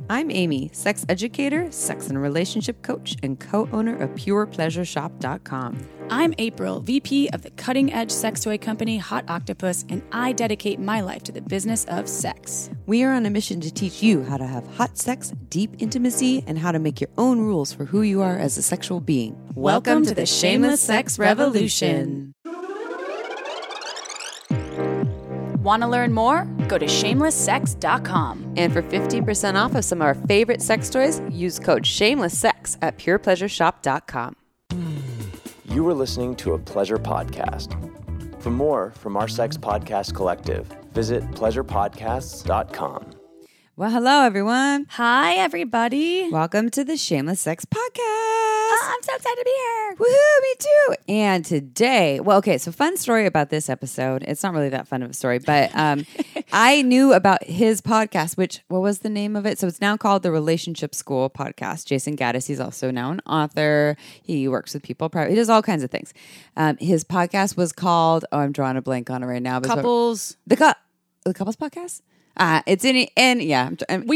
I'm Amy, sex educator, sex and relationship coach, and co-owner of PurePleasureShop.com. I'm April, VP of the cutting-edge sex toy company Hot Octopuss, and I dedicate my life to the business of sex. We are on a mission to teach you how to have hot sex, deep intimacy, and how to make your own rules for who you are as a sexual being. Welcome to the Shameless Sex Revolution. Want to learn more? Go to shamelesssex.com. And for 15% off of some of our favorite sex toys, use code SHAMELESSSEX at PurePleasureShop.com. You were listening to a Pleasure Podcast. For more from our sex podcast collective, visit pleasurepodcasts.com. Well, hello, everyone. Hi, everybody. Welcome to the Shameless Sex Podcast. I'm so excited to be here. Woohoo, me too. And today, so fun story about this episode. It's not really that fun of a story, but I knew about his podcast, what was the name of it? So it's now called the Relationship School Podcast. Jason Gaddis, he's also now an author. He works with people. He does all kinds of things. His podcast was called, I'm drawing a blank on it right now. Couples. The Couples Podcast? It's in, and yeah.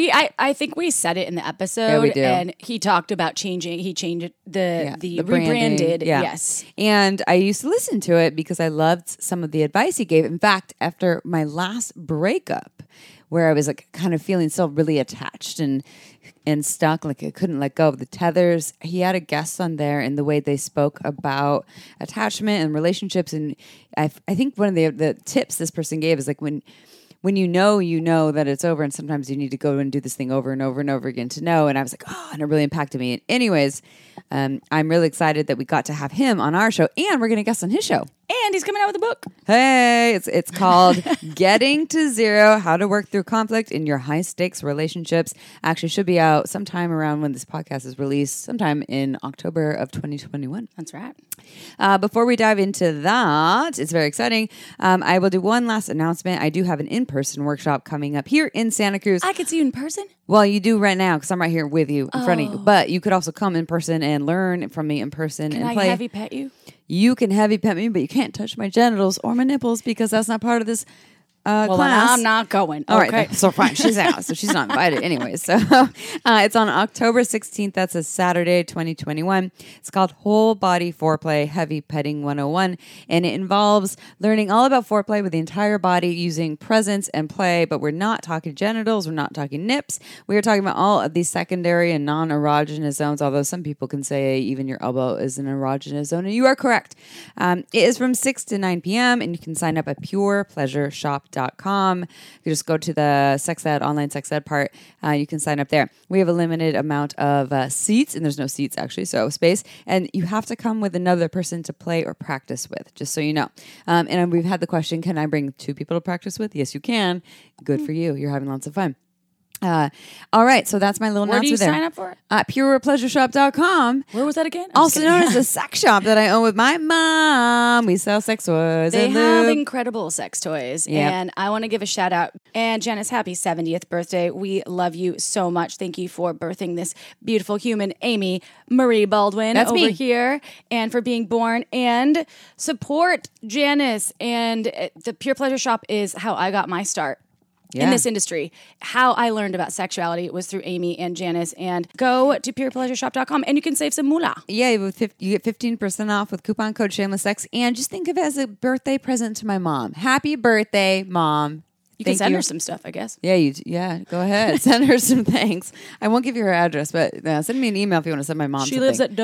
I think we said it in the episode. Yeah, we do. And he talked about changing. He changed the branding, rebranded. yeah. Yes. And I used to listen to it because I loved some of the advice he gave. In fact, after my last breakup, where I was like kind of feeling still really attached and stuck, like I couldn't let go of the tethers, he had a guest on there, and the way they spoke about attachment and relationships. And I think one of the tips this person gave is like when you know that it's over, and sometimes you need to go and do this thing over and over and over again to know. And I was like, and it really impacted me. And anyways, I'm really excited that we got to have him on our show, and we're going to guest on his show. And he's coming out with a book. Hey, it's called Getting to Zero, How to Work Through Conflict in Your High Stakes Relationships. Actually should be out sometime around when this podcast is released, sometime in October of 2021. That's right. Before we dive into that, it's very exciting. I will do one last announcement. I do have an in-person workshop coming up here in Santa Cruz. I could see you in person? Well, you do right now because I'm right here with you in front of you. But you could also come in person and learn from me in person and play. Can I heavy pet you? You can heavy pet me, but you can't touch my genitals or my nipples because that's not part of this well, class. Then I'm not going. All okay. Right, so fine, she's out, so she's not invited anyway. So it's on October 16th. That's a Saturday, 2021. It's called Whole Body Foreplay Heavy Petting 101, and it involves learning all about foreplay with the entire body using presence and play. But we're not talking genitals, we're not talking nips. We are talking about all of these secondary and non-erogenous zones. Although some people can say even your elbow is an erogenous zone, and you are correct. It is from 6 to 9 p.m. and you can sign up at PurePleasureShop.com. You just go to the sex ed, online sex ed part. You can sign up there. We have a limited amount of seats, and there's no seats actually, so space. And you have to come with another person to play or practice with, just so you know. And we've had the question, can I bring 2 people to practice with? Yes, you can. Good for you. You're having lots of fun. All right, so that's my little Where do you announcement sign up for it? At PurePleasureShop.com. Where was that again? Also known as the sex shop that I own with my mom. We sell sex toys. They and have lube. incredible sex toys. Yep. And I want to give a shout out. And Janice, happy 70th birthday. We love you so much. Thank you for birthing this beautiful human, Amy Marie Baldwin, That's over me. here, and for being born. And support Janice. And the Pure Pleasure Shop is how I got my start. Yeah. In this industry. How I learned about sexuality was through Amy and Janice. And go to purepleasureshop.com and you can save some moolah. Yeah, you get 15% off with coupon code ShamelessSex. And just think of it as a birthday present to my mom. Happy birthday, Mom. You can send her some stuff, I guess. Yeah, go ahead. Send her some thanks. I won't give you her address, but send me an email if you want to send my mom She something. lives at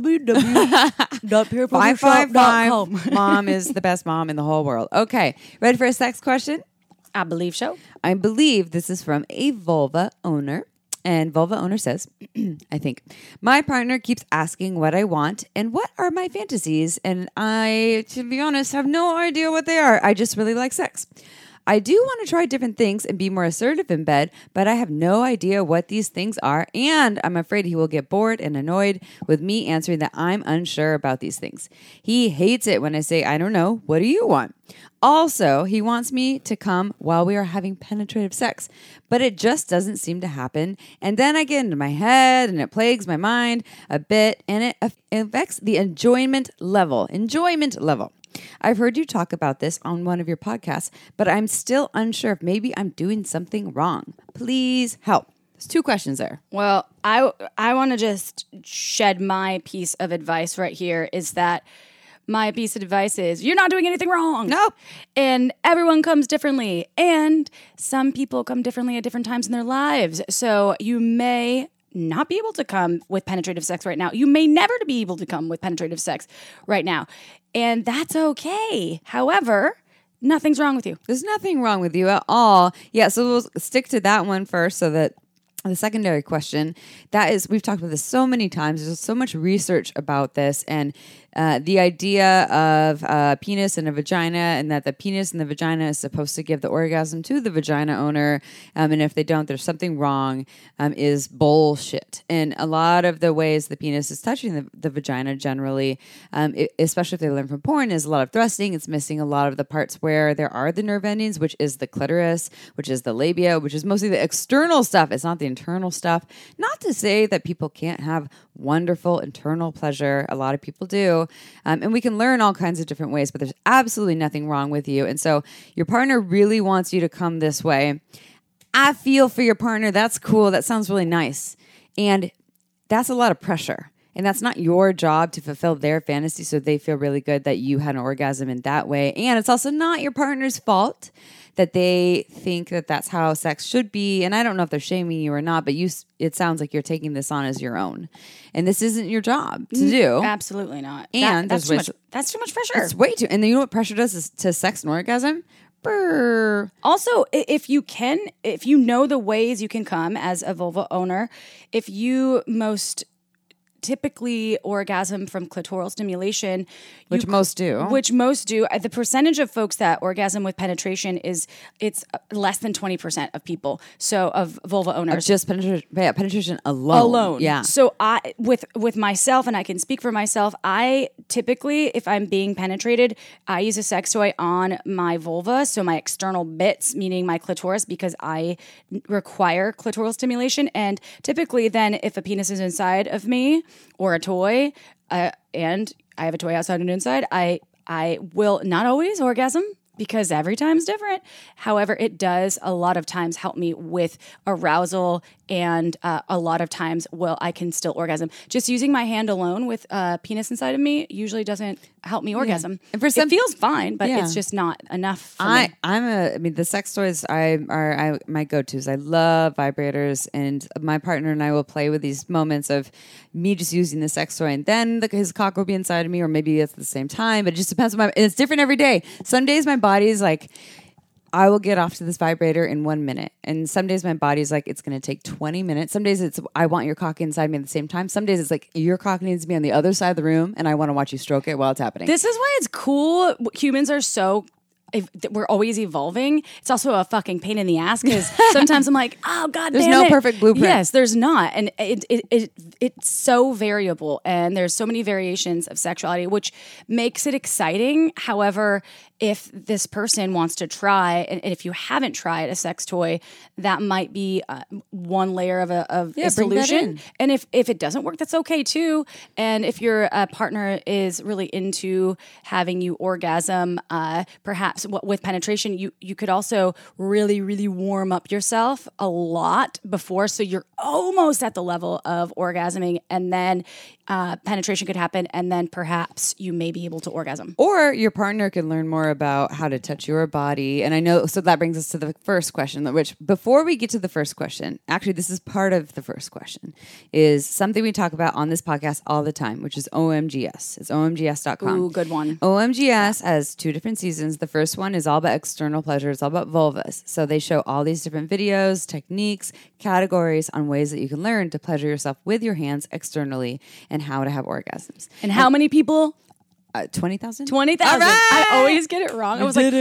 www.purepleasureshop.com. 555. Mom is the best mom in the whole world. Okay, ready for a sex question? I believe so. I believe this is from a vulva owner. And vulva owner says, I think, my partner keeps asking what I want and what are my fantasies. And I, to be honest, have no idea what they are. I just really like sex. I do want to try different things and be more assertive in bed, but I have no idea what these things are, and I'm afraid he will get bored and annoyed with me answering that I'm unsure about these things. He hates it when I say, I don't know, what do you want? Also, he wants me to come while we are having penetrative sex, but it just doesn't seem to happen. And then I get into my head and it plagues my mind a bit, and it affects the enjoyment level. I've heard you talk about this on one of your podcasts, but I'm still unsure if maybe I'm doing something wrong. Please help. There's 2 questions there. Well, I want to just shed my piece of advice right here is that my piece of advice is you're not doing anything wrong. Nope. And everyone comes differently. And some people come differently at different times in their lives. So you may not be able to come with penetrative sex right now. You may never be able to come with penetrative sex right now. And that's okay. However, nothing's wrong with you. There's nothing wrong with you at all. Yeah, so we'll stick to that one first so that the secondary question, that is, we've talked about this so many times. There's so much research about this, and the idea of a penis and a vagina, and that the penis and the vagina is supposed to give the orgasm to the vagina owner, and if they don't, there's something wrong, is bullshit. And a lot of the ways the penis is touching the vagina generally, especially if they learn from porn, is a lot of thrusting. It's missing a lot of the parts where there are the nerve endings, which is the clitoris, which is the labia, which is mostly the external stuff. It's not the internal stuff. Not to say that people can't have wonderful internal pleasure. A lot of people do. And we can learn all kinds of different ways, but there's absolutely nothing wrong with you. And so your partner really wants you to come this way. I feel for your partner. That's cool. That sounds really nice. And that's a lot of pressure. And that's not your job to fulfill their fantasy so they feel really good that you had an orgasm in that way. And it's also not your partner's fault that they think that that's how sex should be. And I don't know if they're shaming you or not, but it sounds like you're taking this on as your own. And this isn't your job to do. Absolutely not. And that's too much pressure. It's way too. And then you know what pressure does is to sex and orgasm? Brr. Also, if you know the ways you can come as a vulva owner, if you most typically orgasm from clitoral stimulation, which most do. The percentage of folks that orgasm with penetration it's less than 20% of people. So of vulva owners, just penetration alone. Yeah. So I with myself, and I can speak for myself, I typically, if I'm being penetrated, I use a sex toy on my vulva, so my external bits, meaning my clitoris, because I require clitoral stimulation. And typically, then if a penis is inside of me or a toy, and I have a toy outside and inside, I will not always orgasm because every time's different. However, it does a lot of times help me with arousal, and a lot of times, I can still orgasm. Just using my hand alone with a penis inside of me usually doesn't help me orgasm. Yeah. And for some, it feels fine, but it's just not enough for me. I mean, the sex toys are my go-tos. I love vibrators, and my partner and I will play with these moments of me just using the sex toy, and then his cock will be inside of me, or maybe it's at the same time, but it just depends on it's different every day. Some days my body's like, I will get off to this vibrator in 1 minute. And some days my body's like, it's going to take 20 minutes. Some days it's, I want your cock inside me at the same time. Some days it's like, your cock needs to be on the other side of the room and I want to watch you stroke it while it's happening. This is why it's cool. Humans are so... we're always evolving. It's also a fucking pain in the ass because sometimes I'm like, oh god, there's no perfect blueprint. Yes, there's not, and it's so variable, and there's so many variations of sexuality, which makes it exciting. However, if this person wants to try, and if you haven't tried a sex toy, that might be one layer of a solution. And if it doesn't work, that's okay too. And if your partner is really into having you orgasm, perhaps with penetration, you could also really, really warm up yourself a lot before, so you're almost at the level of orgasming, and then penetration could happen, and then perhaps you may be able to orgasm. Or your partner can learn more about how to touch your body. And I know, so that brings us to the first question, which before we get to the first question, actually this is part of the first question, is something we talk about on this podcast all the time, which is OMGS. It's omgs.com. Ooh, good one. OMGS has 2 different seasons. The first one is all about external pleasure. It's all about vulvas. So they show all these different videos, techniques, categories on ways that you can learn to pleasure yourself with your hands externally and how to have orgasms. And how many people? 20,000? 20,000. All right. I always get it wrong. I was like,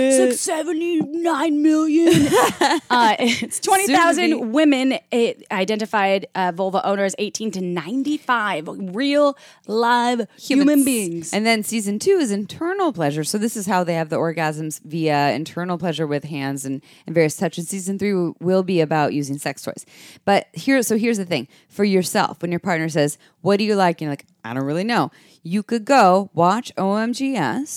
679 million. It's 20,000 women identified vulva owners, 18 to 95. Real, live human beings. And then season 2 is internal pleasure. So this is how they have the orgasms via internal pleasure with hands and various touches. Season 3 will be about using sex toys. But here's the thing. For yourself, when your partner says, what do you like? And you're like, I don't really know. You could go watch OMGS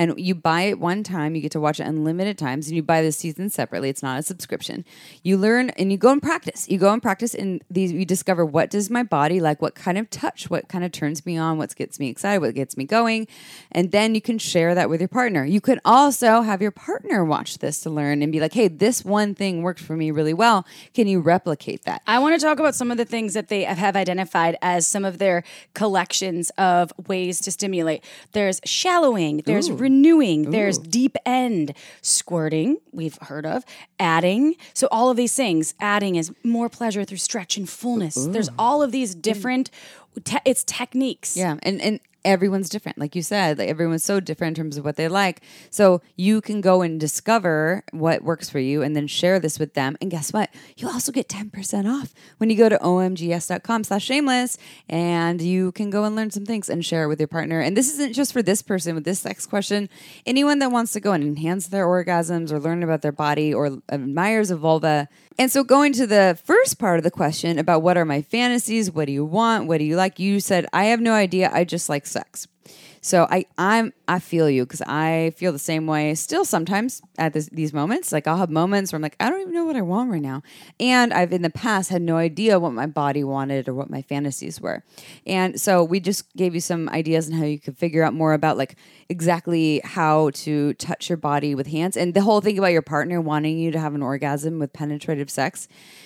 And you buy it one time, you get to watch it unlimited times, and you buy the season separately. It's not a subscription. You learn and you go and practice. You go and practice in these. You discover, what does my body like? What kind of touch? What kind of turns me on? What gets me excited? What gets me going? And then you can share that with your partner. You could also have your partner watch this to learn and be like, hey, this one thing worked for me really well. Can you replicate that? I want to talk about some of the things that they have identified as some of their collections of ways to stimulate. There's shallowing, there's renewing, there's deep end, squirting, we've heard of, adding. So all of these things, adding is more pleasure through stretch and fullness. There's all of these different, it's techniques. Yeah, and everyone's different. Like you said, like everyone's so different in terms of what they like. So you can go and discover what works for you and then share this with them. And guess what? You also get 10% off when you go to omgs.com/shameless, and you can go and learn some things and share it with your partner. And this isn't just for this person with this sex question. Anyone that wants to go and enhance their orgasms or learn about their body or admires a vulva. And so going to the first part of the question about what are my fantasies? What do you want? What do you like? You said, I have no idea. I just like sex. So I feel you, because I feel the same way still sometimes at these moments. Like I'll have moments where I'm like, I don't even know what I want right now. And I've in the past had no idea what my body wanted or what my fantasies were. And so we just gave you some ideas on how you could figure out more about like exactly how to touch your body with hands. And the whole thing about your partner wanting you to have an orgasm with penetrative sex.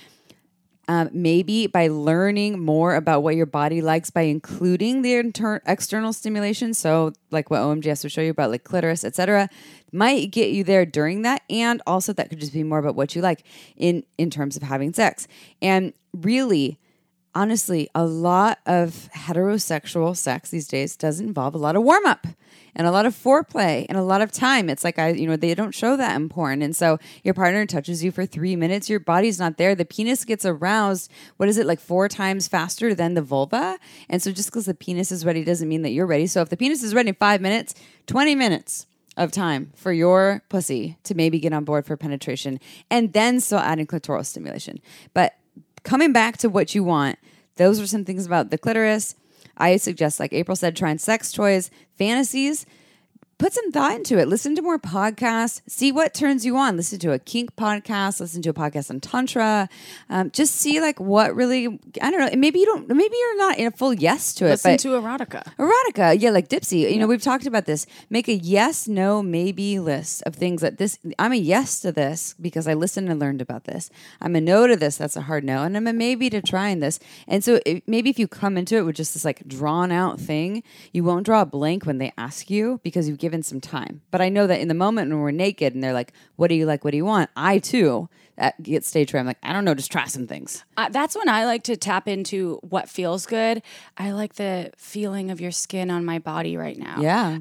Maybe by learning more about what your body likes by including the external stimulation. So like what OMG has to show you about like clitoris, etc., might get you there during that. And also that could just be more about what you like in terms of having sex. And really, honestly, a lot of heterosexual sex these days does involve a lot of warm up and a lot of foreplay and a lot of time. It's like, they don't show that in porn. And so your partner touches you for 3 minutes. Your body's not there. The penis gets aroused. What is it, like 4 times faster than the vulva? And so just because the penis is ready doesn't mean that you're ready. So if the penis is ready in 5 minutes, 20 minutes of time for your pussy to maybe get on board for penetration, and then still adding clitoral stimulation. But coming back to what you want, those are some things about the clitoris. I suggest, like April said, trying sex toys, fantasies. Put some thought into it. Listen to more podcasts. See what turns you on. Listen to a kink podcast. Listen to a podcast on tantra. Just see like what really. I don't know. Maybe you don't. Maybe you're not in a full yes to it. Listen to erotica. Erotica, yeah, like Dipsy. You know, we've talked about this. Make a yes, no, maybe list of things that this. I'm a yes to this because I listened and learned about this. I'm a no to this. That's a hard no, and I'm a maybe to trying this. And so maybe if you come into it with just this like drawn out thing, you won't draw a blank when they ask you because you've given some time. But I know that in the moment when we're naked and they're like, what do you like? What do you want? I too get stage fright. I'm like, I don't know, just try some things. That's when I like to tap into what feels good. I like the feeling of your skin on my body right now. Yeah.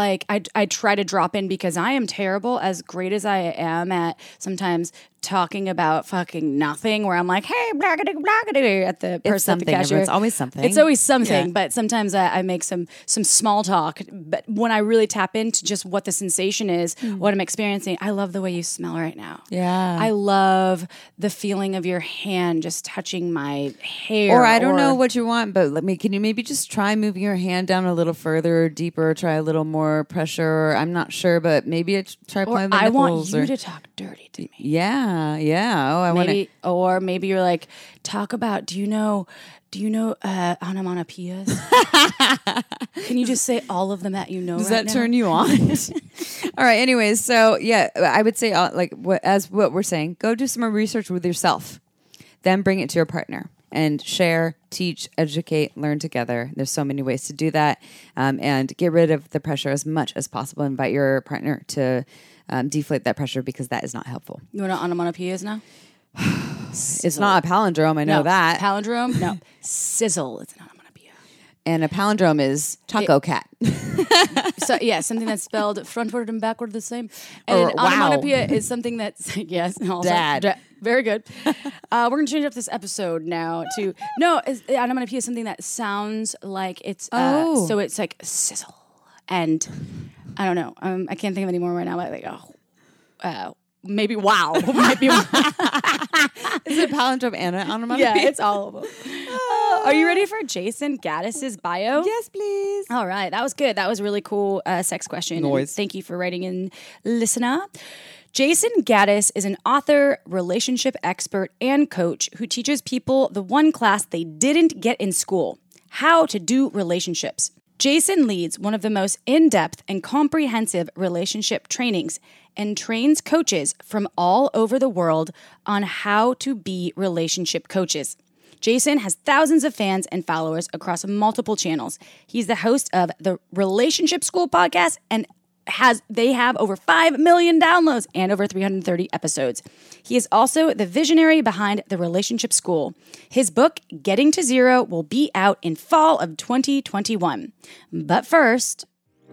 I try to drop in because I am terrible, as great as I am at sometimes talking about fucking nothing, where I'm like, hey, blackity, blackity, at the person at the cashier. It's always something. It's always something, but sometimes I make some small talk. But when I really tap into just what the sensation is, what I'm experiencing, I love the way you smell right now. Yeah. I love the feeling of your hand just touching my hair. Or I don't know what you want, but can you maybe just try moving your hand down a little further, deeper, try a little more pressure? I'm not sure, but maybe try playing the I nipples. want you to talk dirty to me. Yeah. Oh, Or maybe you're like, talk about, do you know onomatopoeias? Can you just say all of them that you know? Does right that now? turn you on? All right. Anyways, so yeah, I would say what we're saying, go do some more research with yourself, then bring it to your partner and share, teach, educate, learn together. There's so many ways to do that, and get rid of the pressure as much as possible. Invite your partner to deflate that pressure because that is not helpful. You know what onomatopoeias now? It's not a palindrome. I know that. Palindrome? No. Sizzle is an onomatopoeia. And a palindrome is taco cat. So yeah, something that's spelled frontward and backward the same. And an onomatopoeia is something that's yes, also, Dad. Very good. We're gonna change up this episode now to onomatopoeia is something that sounds like it's so it's like sizzle, and I don't know. I can't think of any more right now. But like maybe wow, might be. Is it palindrome and an onomatopoeia? Yeah, it's all of them. Are you ready for Jason Gaddis's bio? Yes, please. All right, that was good. That was a really cool sex question. Noise. And thank you for writing in, listener. Jason Gaddis is an author, relationship expert, and coach who teaches people the one class they didn't get in school: how to do relationships. Jason leads one of the most in-depth and comprehensive relationship trainings and trains coaches from all over the world on how to be relationship coaches. Jason has thousands of fans and followers across multiple channels. He's the host of the Relationship School podcast and they have over 5 million downloads and over 330 episodes. He is also the visionary behind the Relationship School. His book, Getting to Zero, will be out in fall of 2021. But first,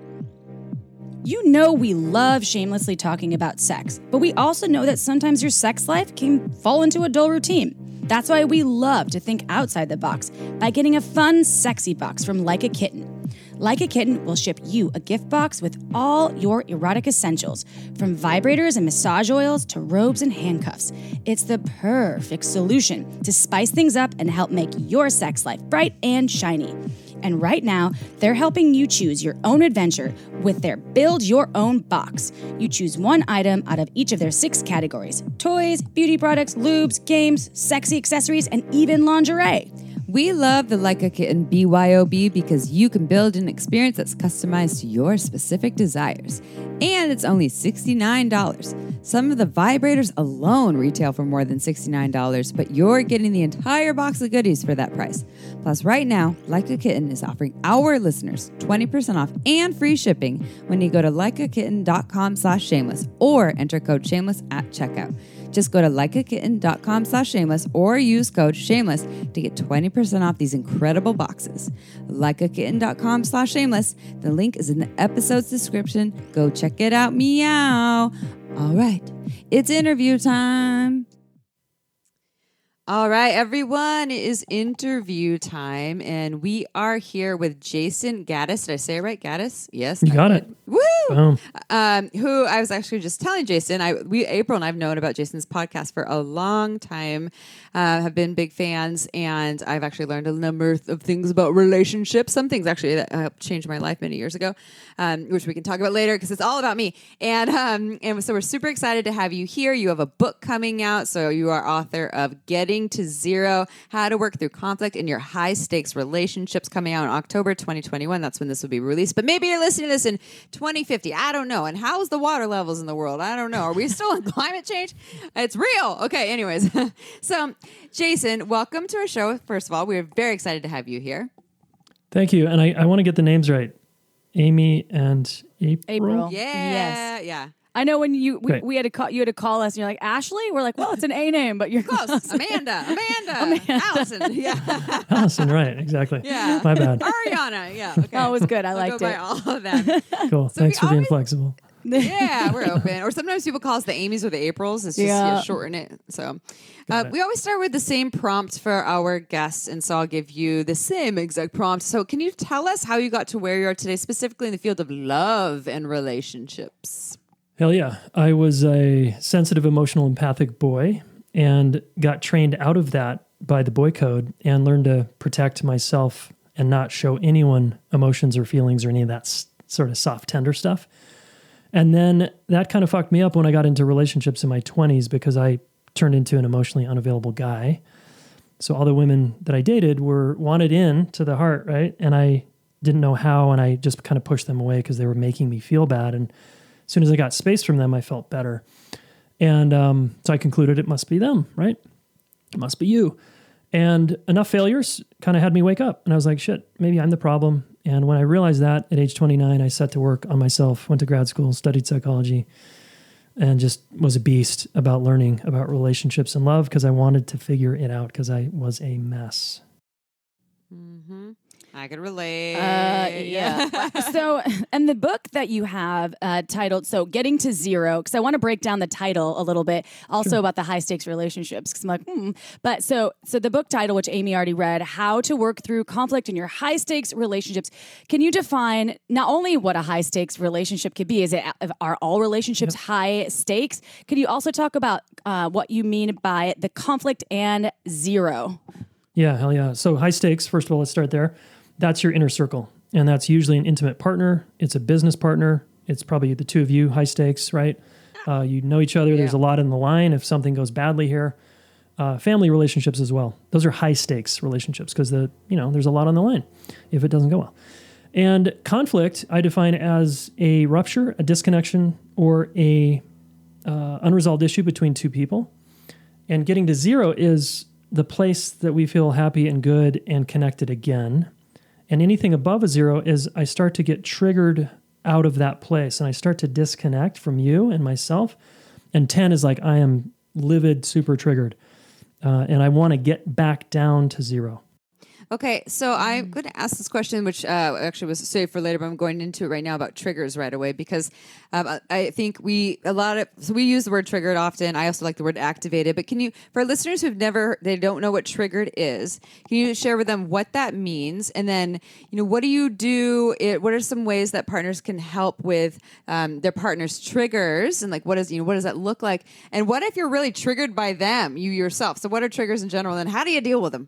you know we love shamelessly talking about sex, but we also know that sometimes your sex life can fall into a dull routine. That's why we love to think outside the box by getting a fun, sexy box from Like a Kitten. Like a Kitten will ship you a gift box with all your erotic essentials, from vibrators and massage oils to robes and handcuffs. It's the perfect solution to spice things up and help make your sex life bright and shiny. And right now, they're helping you choose your own adventure with their Build Your Own box. You choose one item out of each of their 6 categories: toys, beauty products, lubes, games, sexy accessories, and even lingerie. We love the Like a Kitten BYOB because you can build an experience that's customized to your specific desires. And it's only $69. Some of the vibrators alone retail for more than $69, but you're getting the entire box of goodies for that price. Plus, right now, Like a Kitten is offering our listeners 20% off and free shipping when you go to likeakitten.com/shameless or enter code shameless at checkout. Just go to likeakitten.com/shameless or use code shameless to get 20% off these incredible boxes. Likeakitten.com/shameless. The link is in the episode's description. Go check it out. Meow. All right, it's interview time. All right, everyone, it is interview time, and we are here with Jason Gaddis. Did I say it right? Gaddis? Yes. You got it. Woo! Boom. Who I was actually just telling Jason, April and I've known about Jason's podcast for a long time, have been big fans, and I've actually learned a number of things about relationships, some things actually that helped change my life many years ago, which we can talk about later because it's all about me. And so we're super excited to have you here. You have a book coming out, so you are author of Getting to Zero, How to Work Through Conflict in Your High Stakes Relationships, coming out in October 2021. That's when this will be released. But maybe you're listening to this in 2050. I don't know. And how's the water levels in the world? I don't know. Are we still in climate change? It's real. Okay, anyways. So, Jason, welcome to our show. First of all, we're very excited to have you here. Thank you. And I want to get the names right. Amy and April. Yeah. Yes. Yeah. I know when Great. we had to call you had to call us and you're like, Ashley? We're like, well, it's an A name, but you're Close. Amanda. Allison. Yeah. Allison, right. Exactly. Yeah. My bad. Ariana. Yeah. Okay. Oh, it was good. I I'll liked go it. by all of that. Cool. So Thanks we for being always- flexible. Yeah, we're open. Or sometimes people call us the Amy's or the Aprils. It's just shorten it. So we always start with the same prompt for our guests, and so I'll give you the same exact prompt. So can you tell us how you got to where you are today, specifically in the field of love and relationships? Hell yeah. I was a sensitive, emotional, empathic boy and got trained out of that by the boy code and learned to protect myself and not show anyone emotions or feelings or any of that sort of soft, tender stuff. And then that kind of fucked me up when I got into relationships in my 20s because I turned into an emotionally unavailable guy. So all the women that I dated were wanted in to the heart, right? And I didn't know how, and I just kind of pushed them away because they were making me feel bad. And as soon as I got space from them, I felt better. And so I concluded it must be them, right? It must be you. And enough failures kind of had me wake up. And I was like, shit, maybe I'm the problem. And when I realized that at age 29, I set to work on myself, went to grad school, studied psychology, and just was a beast about learning about relationships and love because I wanted to figure it out because I was a mess. Mm-hmm. I could relate. Yeah. So, and the book that you have titled, so Getting to Zero, because I want to break down the title a little bit, also about the high stakes relationships, because I'm like, But so the book title, which Amy already read, How to Work Through Conflict in Your High Stakes Relationships. Can you define not only what a high stakes relationship could be, are all relationships high stakes? Can you also talk about what you mean by the conflict and zero? Yeah, hell yeah. So high stakes, first of all, let's start there. That's your inner circle. And that's usually an intimate partner. It's a business partner. It's probably the two of you, high stakes, right? You know each other. There's a lot in the line if something goes badly here. Family relationships as well. Those are high stakes relationships because there's a lot on the line if it doesn't go well. And conflict, I define as a rupture, a disconnection, or a unresolved issue between two people. And getting to zero is the place that we feel happy and good and connected again. And anything above a zero is I start to get triggered out of that place and I start to disconnect from you and myself. And 10 is like I am livid, super triggered. And I want to get back down to zero. Okay, so I'm going to ask this question, which actually was saved for later, but I'm going into it right now about triggers right away because I think we use the word triggered often. I also like the word activated. But can you, for listeners they don't know what triggered is, can you share with them what that means? And then, what do you do? What are some ways that partners can help with their partner's triggers? And like, what does that look like? And what if you're really triggered by them, you yourself? So what are triggers in general? And how do you deal with them?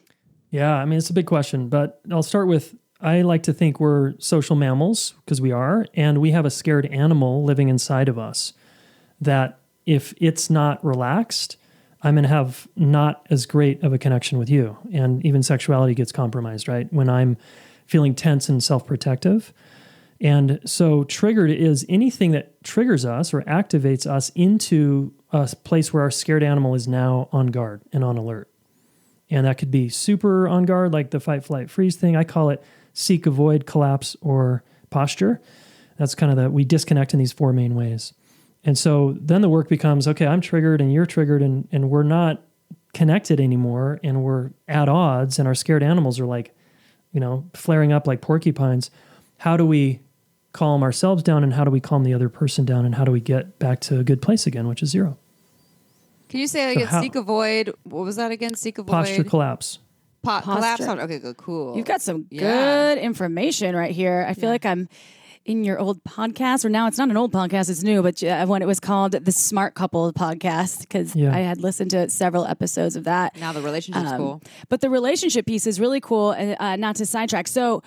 Yeah, I mean, it's a big question, but I'll start with, I like to think we're social mammals because we are, and we have a scared animal living inside of us that if it's not relaxed, I'm going to have not as great of a connection with you. And even sexuality gets compromised, right? When I'm feeling tense and self-protective. And so triggered is anything that triggers us or activates us into a place where our scared animal is now on guard and on alert. And that could be super on guard, like the fight, flight, freeze thing. I call it seek, avoid, collapse, or posture. That's kind of we disconnect in these four main ways. And so then the work becomes, okay, I'm triggered and you're triggered and we're not connected anymore and we're at odds and our scared animals are like, flaring up like porcupines. How do we calm ourselves down and how do we calm the other person down and how do we get back to a good place again, which is zero? Can you say that again? Seek, avoid. What was that again? Seek, avoid. Posture, collapse. Collapse. Okay, good, cool. You've got some good information right here. I feel like I'm in your old podcast, or now it's not an old podcast, it's new, but when it was called the Smart Couple podcast, because I had listened to several episodes of that. Now the relationship's cool. But the relationship piece is really cool, and not to sidetrack. So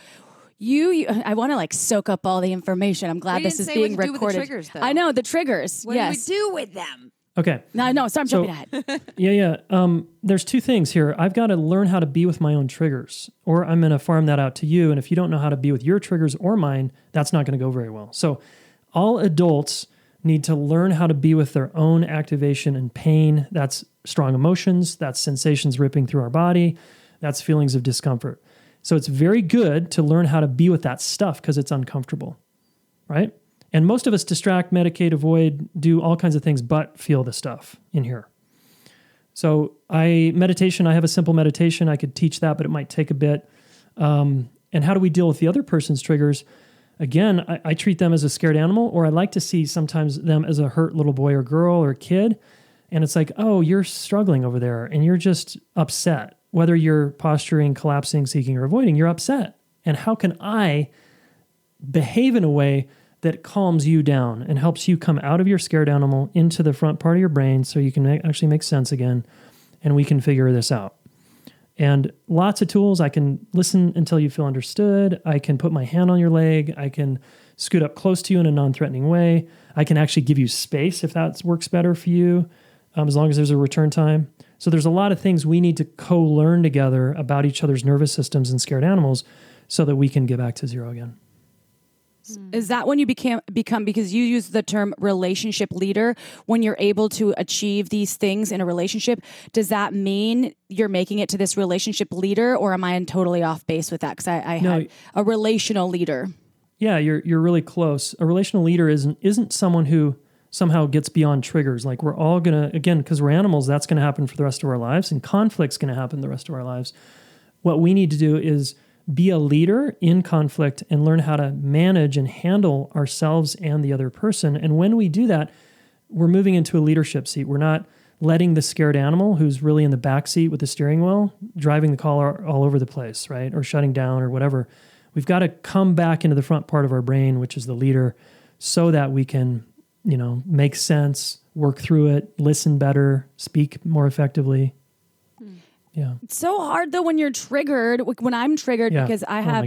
I want to like soak up all the information. I'm glad this is being recorded. With the triggers, though. I know, the triggers. What do we do with them? Okay. No, sorry, I'm jumping ahead. Yeah. There's two things here. I've got to learn how to be with my own triggers, or I'm going to farm that out to you. And if you don't know how to be with your triggers or mine, that's not going to go very well. So all adults need to learn how to be with their own activation and pain. That's strong emotions. That's sensations ripping through our body. That's feelings of discomfort. So it's very good to learn how to be with that stuff because it's uncomfortable, right? And most of us distract, medicate, avoid, do all kinds of things, but feel the stuff in here. So I have a simple meditation. I could teach that, but it might take a bit. And how do we deal with the other person's triggers? Again, I treat them as a scared animal, or I like to see sometimes them as a hurt little boy or girl or kid. And it's like, oh, you're struggling over there and you're just upset. Whether you're posturing, collapsing, seeking, or avoiding, you're upset. And how can I behave in a way that calms you down and helps you come out of your scared animal into the front part of your brain so you can actually make sense again and we can figure this out. And lots of tools. I can listen until you feel understood. I can put my hand on your leg. I can scoot up close to you in a non-threatening way. I can actually give you space if that works better for you, as long as there's a return time. So there's a lot of things we need to co-learn together about each other's nervous systems and scared animals so that we can get back to zero again. Is that when you become, because you use the term relationship leader, when you're able to achieve these things in a relationship, does that mean you're making it to this relationship leader, or am I totally off base with that? Because I had a relational leader. Yeah, you're really close. A relational leader isn't someone who somehow gets beyond triggers. Like we're all going to, again, because we're animals, that's going to happen for the rest of our lives, and conflict's going to happen the rest of our lives. What we need to do is be a leader in conflict and learn how to manage and handle ourselves and the other person. And when we do that, we're moving into a leadership seat. We're not letting the scared animal who's really in the back seat with the steering wheel driving the car all over the place, right? Or shutting down or whatever. We've got to come back into the front part of our brain, which is the leader, so that we can, make sense, work through it, listen better, speak more effectively. Yeah. It's so hard though when you're triggered, when I'm triggered, because I have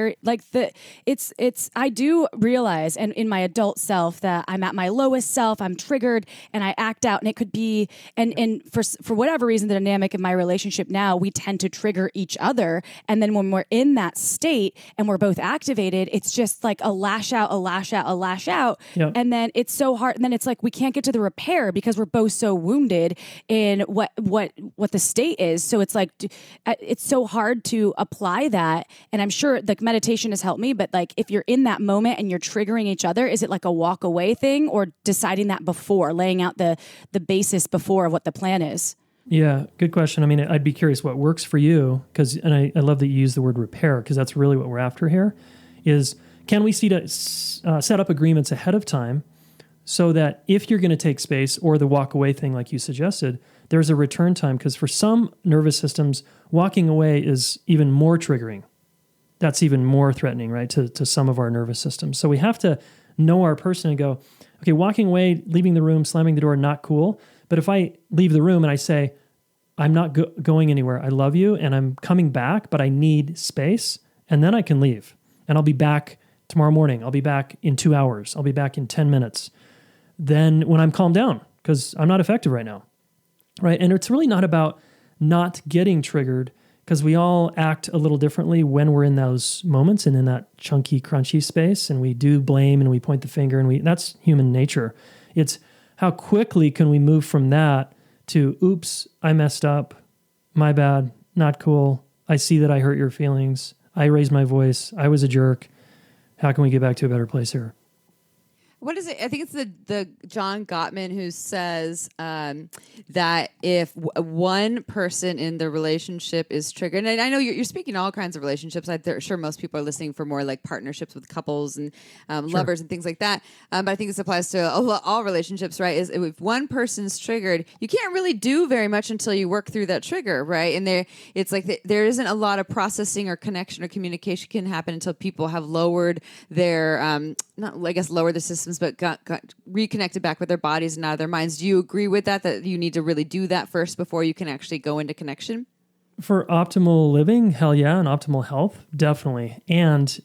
I do realize, and in my adult self, that I'm at my lowest self, I'm triggered and I act out, and it could be, and for whatever reason, the dynamic of my relationship now, we tend to trigger each other. And then when we're in that state and we're both activated, it's just like a lash out, a lash out, a lash out. Yep. And then it's so hard. And then it's like, we can't get to the repair because we're both so wounded in what the state is. So it's like, it's so hard to apply that. And I'm sure like meditation has helped me, but like if you're in that moment and you're triggering each other, is it like a walk away thing, or deciding that before, laying out the basis before of what the plan is? Yeah, good question. I mean, I'd be curious what works for you, and I love that you use the word repair, because that's really what we're after here, is can we set up agreements ahead of time so that if you're going to take space, or the walk away thing like you suggested, there's a return time, because for some nervous systems, walking away is even more triggering. That's even more threatening, right, to some of our nervous systems. So we have to know our person and go, okay, walking away, leaving the room, slamming the door, not cool. But if I leave the room and I say, I'm not going anywhere, I love you, and I'm coming back, but I need space, and then I can leave. And I'll be back tomorrow morning. I'll be back in 2 hours. I'll be back in 10 minutes. Then when I'm calmed down, because I'm not effective right now. Right. And it's really not about not getting triggered, because we all act a little differently when we're in those moments and in that chunky, crunchy space. And we do blame and we point the finger, and that's human nature. It's how quickly can we move from that to, oops, I messed up. My bad. Not cool. I see that I hurt your feelings. I raised my voice. I was a jerk. How can we get back to a better place here? What is it? I think it's the John Gottman who says that if one person in the relationship is triggered, and I know you're speaking all kinds of relationships. I'm sure most people are listening for more like partnerships with couples and lovers and things like that. But I think this applies to all relationships, right? Is if one person's triggered, you can't really do very much until you work through that trigger, right? And it's like there isn't a lot of processing or connection or communication can happen until people have lowered their lower the systems, but got reconnected back with their bodies and out of their minds. Do you agree with that you need to really do that first before you can actually go into connection? For optimal living, hell yeah, and optimal health, definitely. And,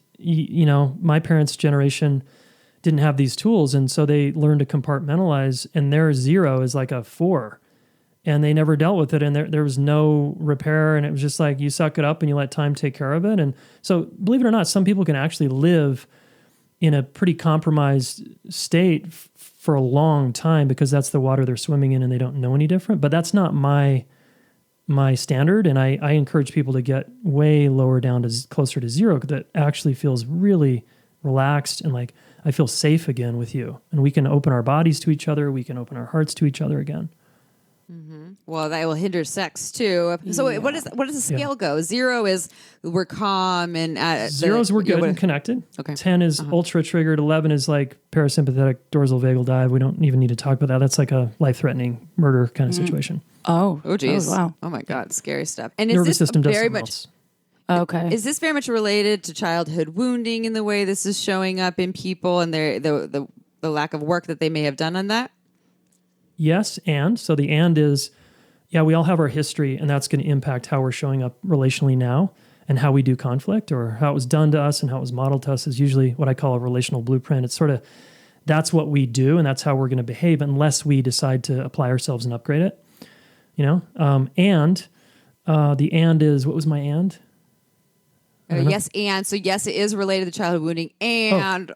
my parents' generation didn't have these tools, and so they learned to compartmentalize, and their 0 is like a 4. And they never dealt with it, and there was no repair, and it was just like you suck it up and you let time take care of it. And so, believe it or not, some people can actually live in a pretty compromised state for a long time because that's the water they're swimming in and they don't know any different. But that's not my standard, and I encourage people to get way lower down to closer to 0, that actually feels really relaxed and like I feel safe again with you. And we can open our bodies to each other. We can open our hearts to each other again. Mm-hmm. Well, that will hinder sex too. So, what does the scale go? 0 is we're calm, and 0 is we're good and connected. Okay. 10 is ultra triggered. 11 is like parasympathetic dorsal vagal dive. We don't even need to talk about that. That's like a life-threatening murder kind of situation. Oh, geez. Oh, wow. Oh my God, scary stuff. And nervous system does very something much. Else. Okay. Is this very much related to childhood wounding in the way this is showing up in people and the lack of work that they may have done on that? Yes, and so the and is, we all have our history, and that's going to impact how we're showing up relationally now, and how we do conflict, or how it was done to us and how it was modeled to us is usually what I call a relational blueprint. It's sort of, that's what we do, and that's how we're going to behave unless we decide to apply ourselves and upgrade it. And the and is, what was my and? Yes, and so yes, it is related to childhood wounding, even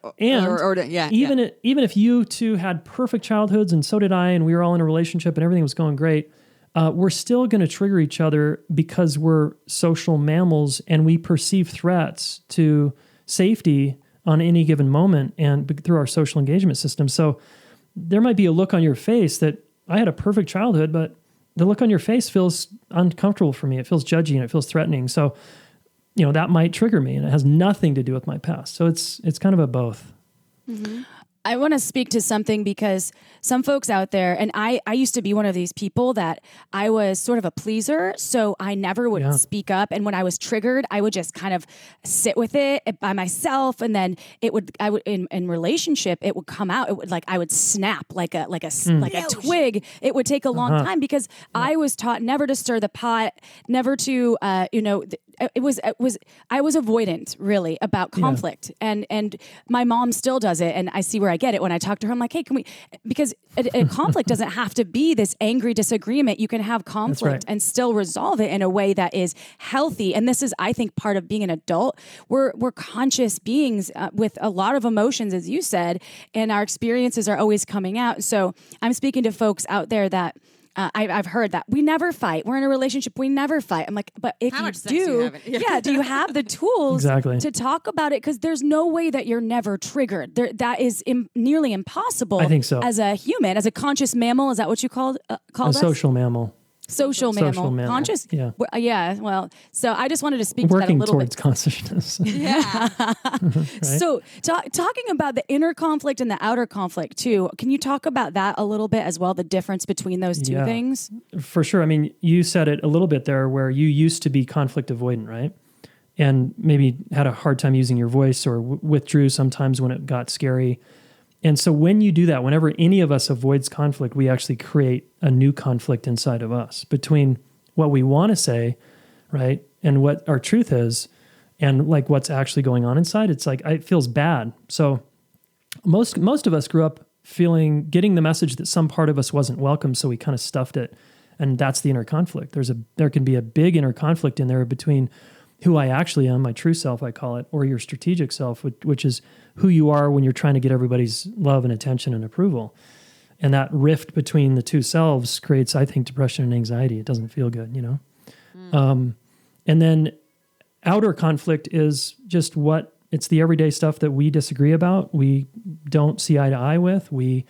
if you two had perfect childhoods and so did I, and we were all in a relationship and everything was going great, we're still going to trigger each other because we're social mammals and we perceive threats to safety on any given moment and through our social engagement system. So there might be a look on your face that I had a perfect childhood, but the look on your face feels uncomfortable for me. It feels judgy and it feels threatening. So that might trigger me, and it has nothing to do with my past. So it's kind of a both. Mm-hmm. I want to speak to something because some folks out there, and I used to be one of these people that I was sort of a pleaser, so I never would speak up. And when I was triggered, I would just kind of sit with it by myself, and then I would in relationship, it would come out. It would I would snap like a twig. It would take a long time because I was taught never to stir the pot, never to I was avoidant really about conflict, and my mom still does it, and I see where I get it when I talk to her. I'm like, hey, can we? Because a conflict doesn't have to be this angry disagreement. You can have conflict and still resolve it in a way that is healthy. And this is, I think, part of being an adult. We're conscious beings with a lot of emotions, as you said, and our experiences are always coming out. So I'm speaking to folks out there that. I've heard that we never fight. We're in a relationship. We never fight. I'm like, but if you do, do you have the tools to talk about it? Because there's no way that you're never triggered. That is nearly impossible. I think so. As a human, as a conscious mammal, is that what you call us? Social mammal. Social mammal. Conscious? Yeah. Well, so I just wanted to speak to that a little bit. Working towards consciousness. Yeah. Right? So talking about the inner conflict and the outer conflict too, can you talk about that a little bit as well, the difference between those two things? For sure. I mean, you said it a little bit there where you used to be conflict avoidant, right? And maybe had a hard time using your voice or withdrew sometimes when it got scary. And so when you do that, whenever any of us avoids conflict, we actually create a new conflict inside of us between what we want to say, right, and what our truth is, and what's actually going on inside. It's it feels bad. So most of us grew up getting the message that some part of us wasn't welcome, so we kind of stuffed it, and that's the inner conflict. There can be a big inner conflict in there between who I actually am, my true self, I call it, or your strategic self, which is who you are when you're trying to get everybody's love and attention and approval. And that rift between the two selves creates, I think, depression and anxiety. It doesn't feel good, And then outer conflict is just it's the everyday stuff that we disagree about. We don't see eye to eye with. We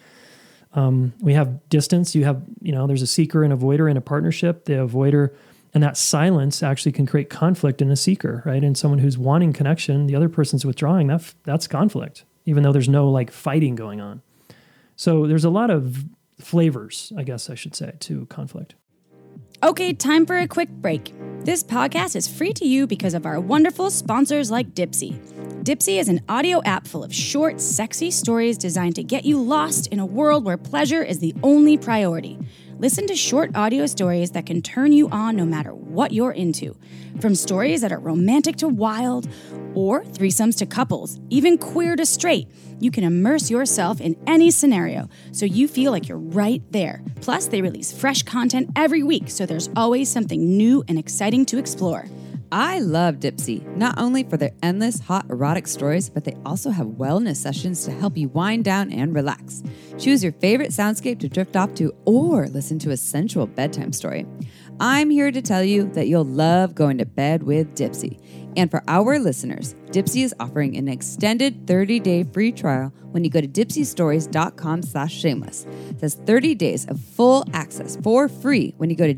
have distance. There's a seeker and avoider in a partnership. The avoider, and that silence actually can create conflict in a seeker, right? And someone who's wanting connection, the other person's withdrawing, that's conflict, even though there's no fighting going on. So there's a lot of flavors, I guess I should say, to conflict. Okay, time for a quick break. This podcast is free to you because of our wonderful sponsors like Dipsea. Dipsea is an audio app full of short, sexy stories designed to get you lost in a world where pleasure is the only priority. Listen to short audio stories that can turn you on no matter what you're into. From stories that are romantic to wild, or threesomes to couples, even queer to straight, you can immerse yourself in any scenario so you feel like you're right there. Plus, they release fresh content every week, so there's always something new and exciting to explore. I love Dipsea, not only for their endless hot erotic stories, but they also have wellness sessions to help you wind down and relax. Choose your favorite soundscape to drift off to or listen to a sensual bedtime story. I'm here to tell you that you'll love going to bed with Dipsea. And for our listeners, Dipsea is offering an extended 30-day free trial when you go to dipseastories.com/shameless. That's 30 days of full access for free when you go to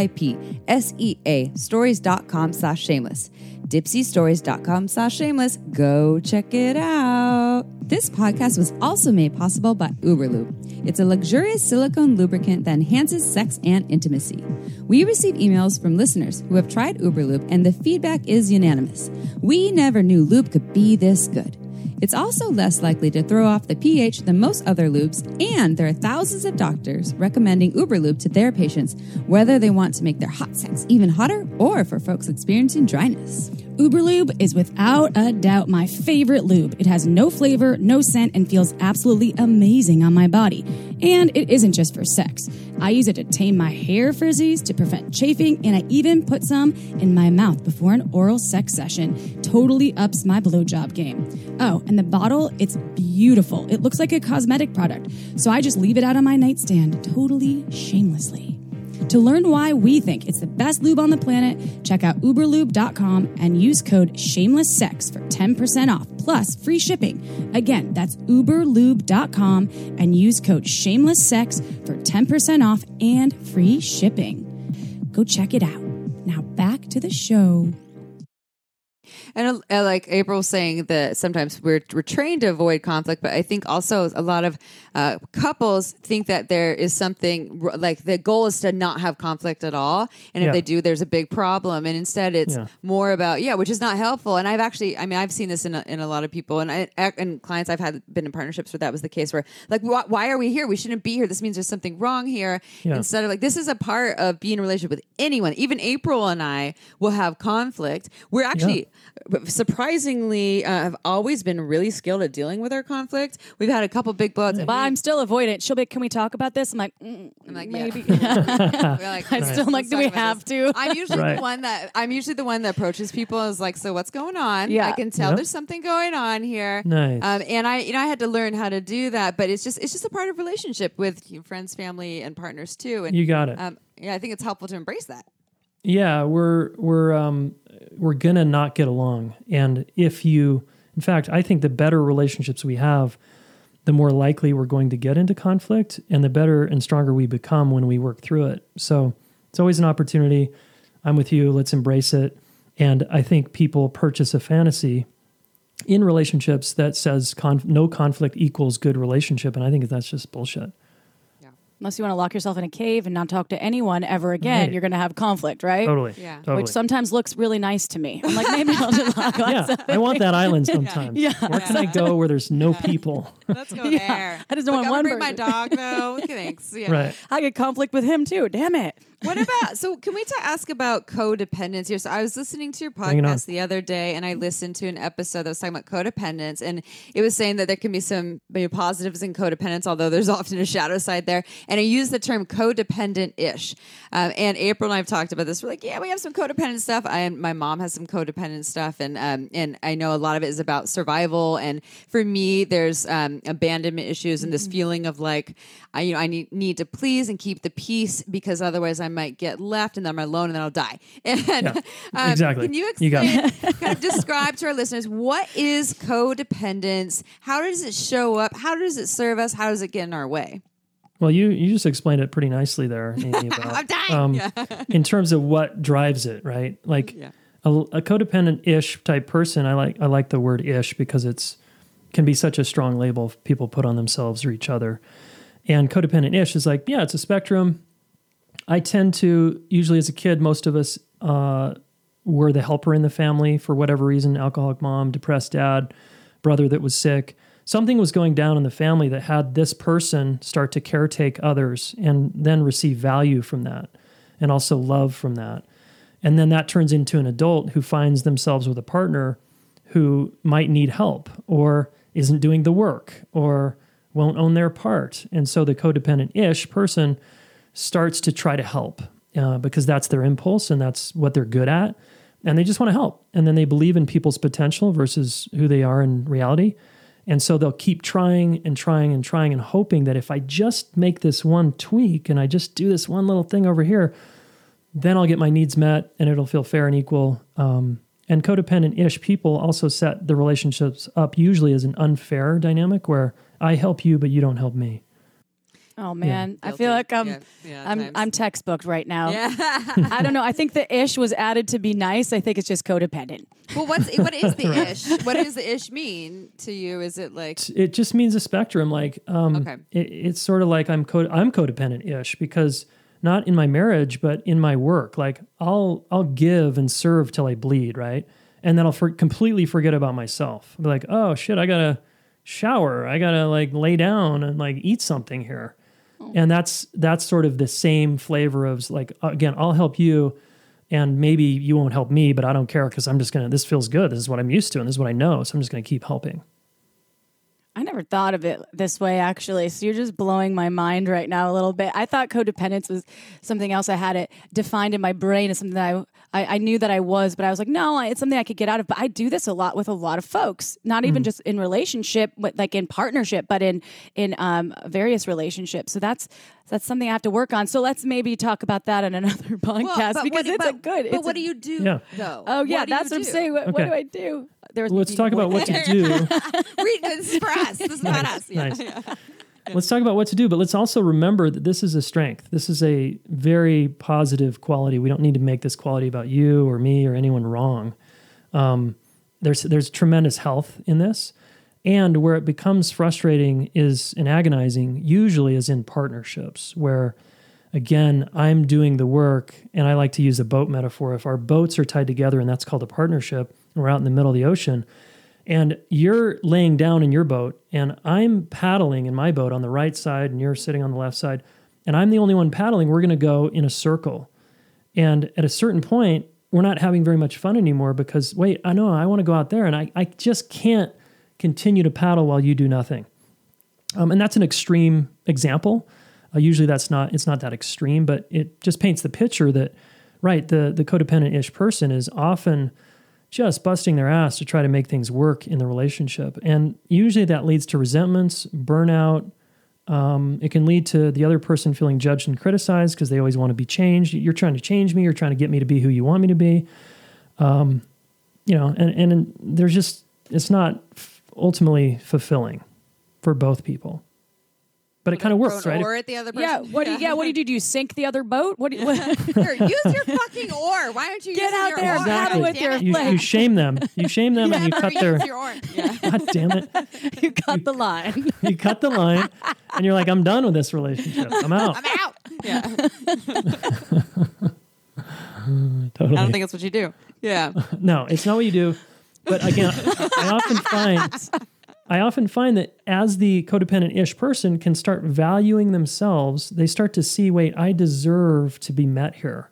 dipseastories.com/shameless. dipseastories.com/shameless. Go check it out. This podcast was also made possible by Uberlube. It's a luxurious silicone lubricant that enhances sex and intimacy. We receive emails from listeners who have tried Uberlube, and the feedback is unanimous. We never knew lube could be this good. It's also less likely to throw off the pH than most other lubes, and there are thousands of doctors recommending Uberlube to their patients, whether they want to make their hot sex even hotter or for folks experiencing dryness. Uberlube is without a doubt my favorite lube. It has no flavor, no scent, and feels absolutely amazing on my body. And it isn't just for sex. I use it to tame my hair frizzies, to prevent chafing, and I even put some in my mouth before an oral sex session. Totally ups my blowjob game. Oh, and the bottle, it's beautiful. It looks like a cosmetic product, so I just leave it out on my nightstand, totally shamelessly. To learn why we think it's the best lube on the planet, check out uberlube.com and use code SHAMELESSSEX for 10% off, plus free shipping. Again, that's uberlube.com and use code SHAMELESSSEX for 10% off and free shipping. Go check it out. Now back to the show. And like April was saying that sometimes we're trained to avoid conflict, but I think also a lot of couples think that there is something like the goal is to not have conflict at all. And if they do, there's a big problem. And instead it's more about, which is not helpful. And I've seen this in a lot of people and clients I've had been in partnerships where that was the case where like, why are we here? We shouldn't be here. This means there's something wrong here. Instead of like, this is a part of being in a relationship with anyone. Even April and I will have conflict. We're actually surprisingly have always been really skilled at dealing with our conflict. We've had a couple big blowouts. But I'm still avoidant. She'll be, can we talk about this? I'm like, maybe. Like, I'm still like, do we have to? I'm usually the one that approaches people as like, so what's going on? Yeah. I can tell there's something going on here. Nice. And I had to learn how to do that, but it's just a part of relationship with friends, family, and partners too. And you got it. I think it's helpful to embrace that. Yeah, we're gonna not get along, and in fact, I think the better relationships we have, the more likely we're going to get into conflict, and the better and stronger we become when we work through it. So it's always an opportunity. I'm with you. Let's embrace it. And I think people purchase a fantasy in relationships that says no conflict equals good relationship, and I think that's just bullshit. Unless you want to lock yourself in a cave and not talk to anyone ever again, Right. you're going to have conflict, right? Totally. Yeah. Totally. Which sometimes looks really nice to me. I'm like, maybe I'll just lock myself. I want that island sometimes. Yeah. Where can I go where there's no people? Let's go there. I just don't want one bring my person. dog though. Thanks. Yeah. Right. I get conflict with him too. Damn it. What about, so can we ask about codependence here? So I was listening to your Bring it on. podcast the other day and I listened to an episode that was talking about codependence, and it was saying that there can be some positives in codependence, although there's often a shadow side there. And I used the term codependent-ish. And April and I have talked about this. We're like, we have some codependent stuff. My mom has some codependent stuff. And I know a lot of it is about survival. And for me, there's abandonment issues and this feeling of like, I need to please and keep the peace because otherwise I might get left and then I'm alone and then I'll die. And exactly. Can you got explain, kind of describe to our listeners, what is codependence? How does it show up? How does it serve us? How does it get in our way? Well, you just explained it pretty nicely there, Amy, about, I'm dying. in terms of what drives it, right? Like a codependent-ish type person, I like the word ish because can be such a strong label people put on themselves or each other. And codependent-ish is like, it's a spectrum. I tend to, usually as a kid, most of us were the helper in the family for whatever reason, alcoholic mom, depressed dad, brother that was sick. Something was going down in the family that had this person start to caretake others and then receive value from that and also love from that. And then that turns into an adult who finds themselves with a partner who might need help or isn't doing the work or won't own their part. And so the codependent-ish person starts to try to help because that's their impulse and that's what they're good at. And they just want to help. And then they believe in people's potential versus who they are in reality. And so they'll keep trying and trying and trying and hoping that if I just make this one tweak and I just do this one little thing over here, then I'll get my needs met and it'll feel fair and equal. And codependent-ish people also set the relationships up usually as an unfair dynamic where I help you, but you don't help me. Oh man, I feel like I'm textbooked right now. Yeah. I don't know. I think the ish was added to be nice. I think it's just codependent. Well, what is the ish? What does the ish mean to you? Is it like it just means a spectrum? Like okay. It's sort of like I'm codependent-ish because not in my marriage, but in my work. Like I'll give and serve till I bleed, right? And then I'll completely forget about myself. I'll be like, oh shit, I gotta shower. I gotta like lay down and like eat something here. And that's sort of the same flavor of like, again, I'll help you and maybe you won't help me, but I don't care because this feels good. This is what I'm used to and this is what I know. So I'm just going to keep helping. I never thought of it this way, actually. So you're just blowing my mind right now a little bit. I thought codependence was something else. I had it defined in my brain as something that I knew that I was, but I was like, no, it's something I could get out of. But I do this a lot with a lot of folks, not even just in relationship, but like in partnership, but in various relationships. So that's something I have to work on. So let's maybe talk about that in another podcast But what do you do though? Oh yeah, that's what I'm saying. What do I do? Let's talk about what to do. This is for us. This is not us. Nice. Let's talk about what to do, but let's also remember that this is a strength. This is a very positive quality. We don't need to make this quality about you or me or anyone wrong. there's tremendous health in this. And where it becomes frustrating is and agonizing usually is in partnerships where, again, I'm doing the work, and I like to use a boat metaphor. If our boats are tied together, and that's called a partnership, and we're out in the middle of the ocean, and you're laying down in your boat, and I'm paddling in my boat on the right side, and you're sitting on the left side, and I'm the only one paddling, we're going to go in a circle. And at a certain point, we're not having very much fun anymore because, wait, I know I want to go out there, and I just can't continue to paddle while you do nothing. And that's an extreme example. Usually it's not that extreme, but it just paints the picture that, right, the codependent-ish person is often just busting their ass to try to make things work in the relationship. And usually that leads to resentments, burnout. It can lead to the other person feeling judged and criticized because they always want to be changed. You're trying to change me. You're trying to get me to be who you want me to be. And there's just, it's not ultimately fulfilling for both people. But it kind of works, right? Or at the other person. Yeah. What do you do? Do you sink the other boat? What? Here, use your fucking oar. Why don't you Get use out your there, oar? paddle with your You shame them. You shame them and you cut their... Use your oar. Yeah. God damn it. You cut the line. You cut the line and you're like, I'm done with this relationship. I'm out. I'm out. Yeah. Totally. I don't think that's what you do. Yeah. No, it's not what you do. But again, I often find that as the codependent-ish person can start valuing themselves, they start to see, wait, I deserve to be met here.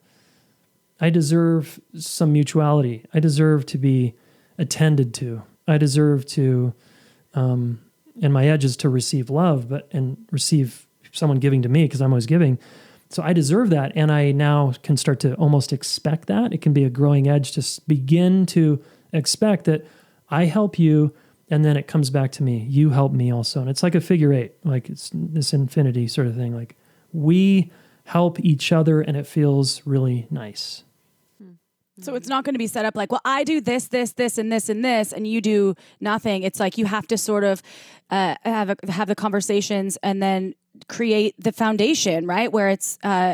I deserve some mutuality. I deserve to be attended to. I deserve to, and my edge is to receive love, and receive someone giving to me because I'm always giving. So I deserve that, and I now can start to almost expect that. It can be a growing edge to begin to expect that I help you, and then it comes back to me. You help me also. And it's like a figure eight, like it's this infinity sort of thing. Like we help each other, and it feels really nice. So it's not going to be set up like, well, I do this, and this, and this, and you do nothing. It's like you have to sort of have the conversations and then create the foundation, right? Where it's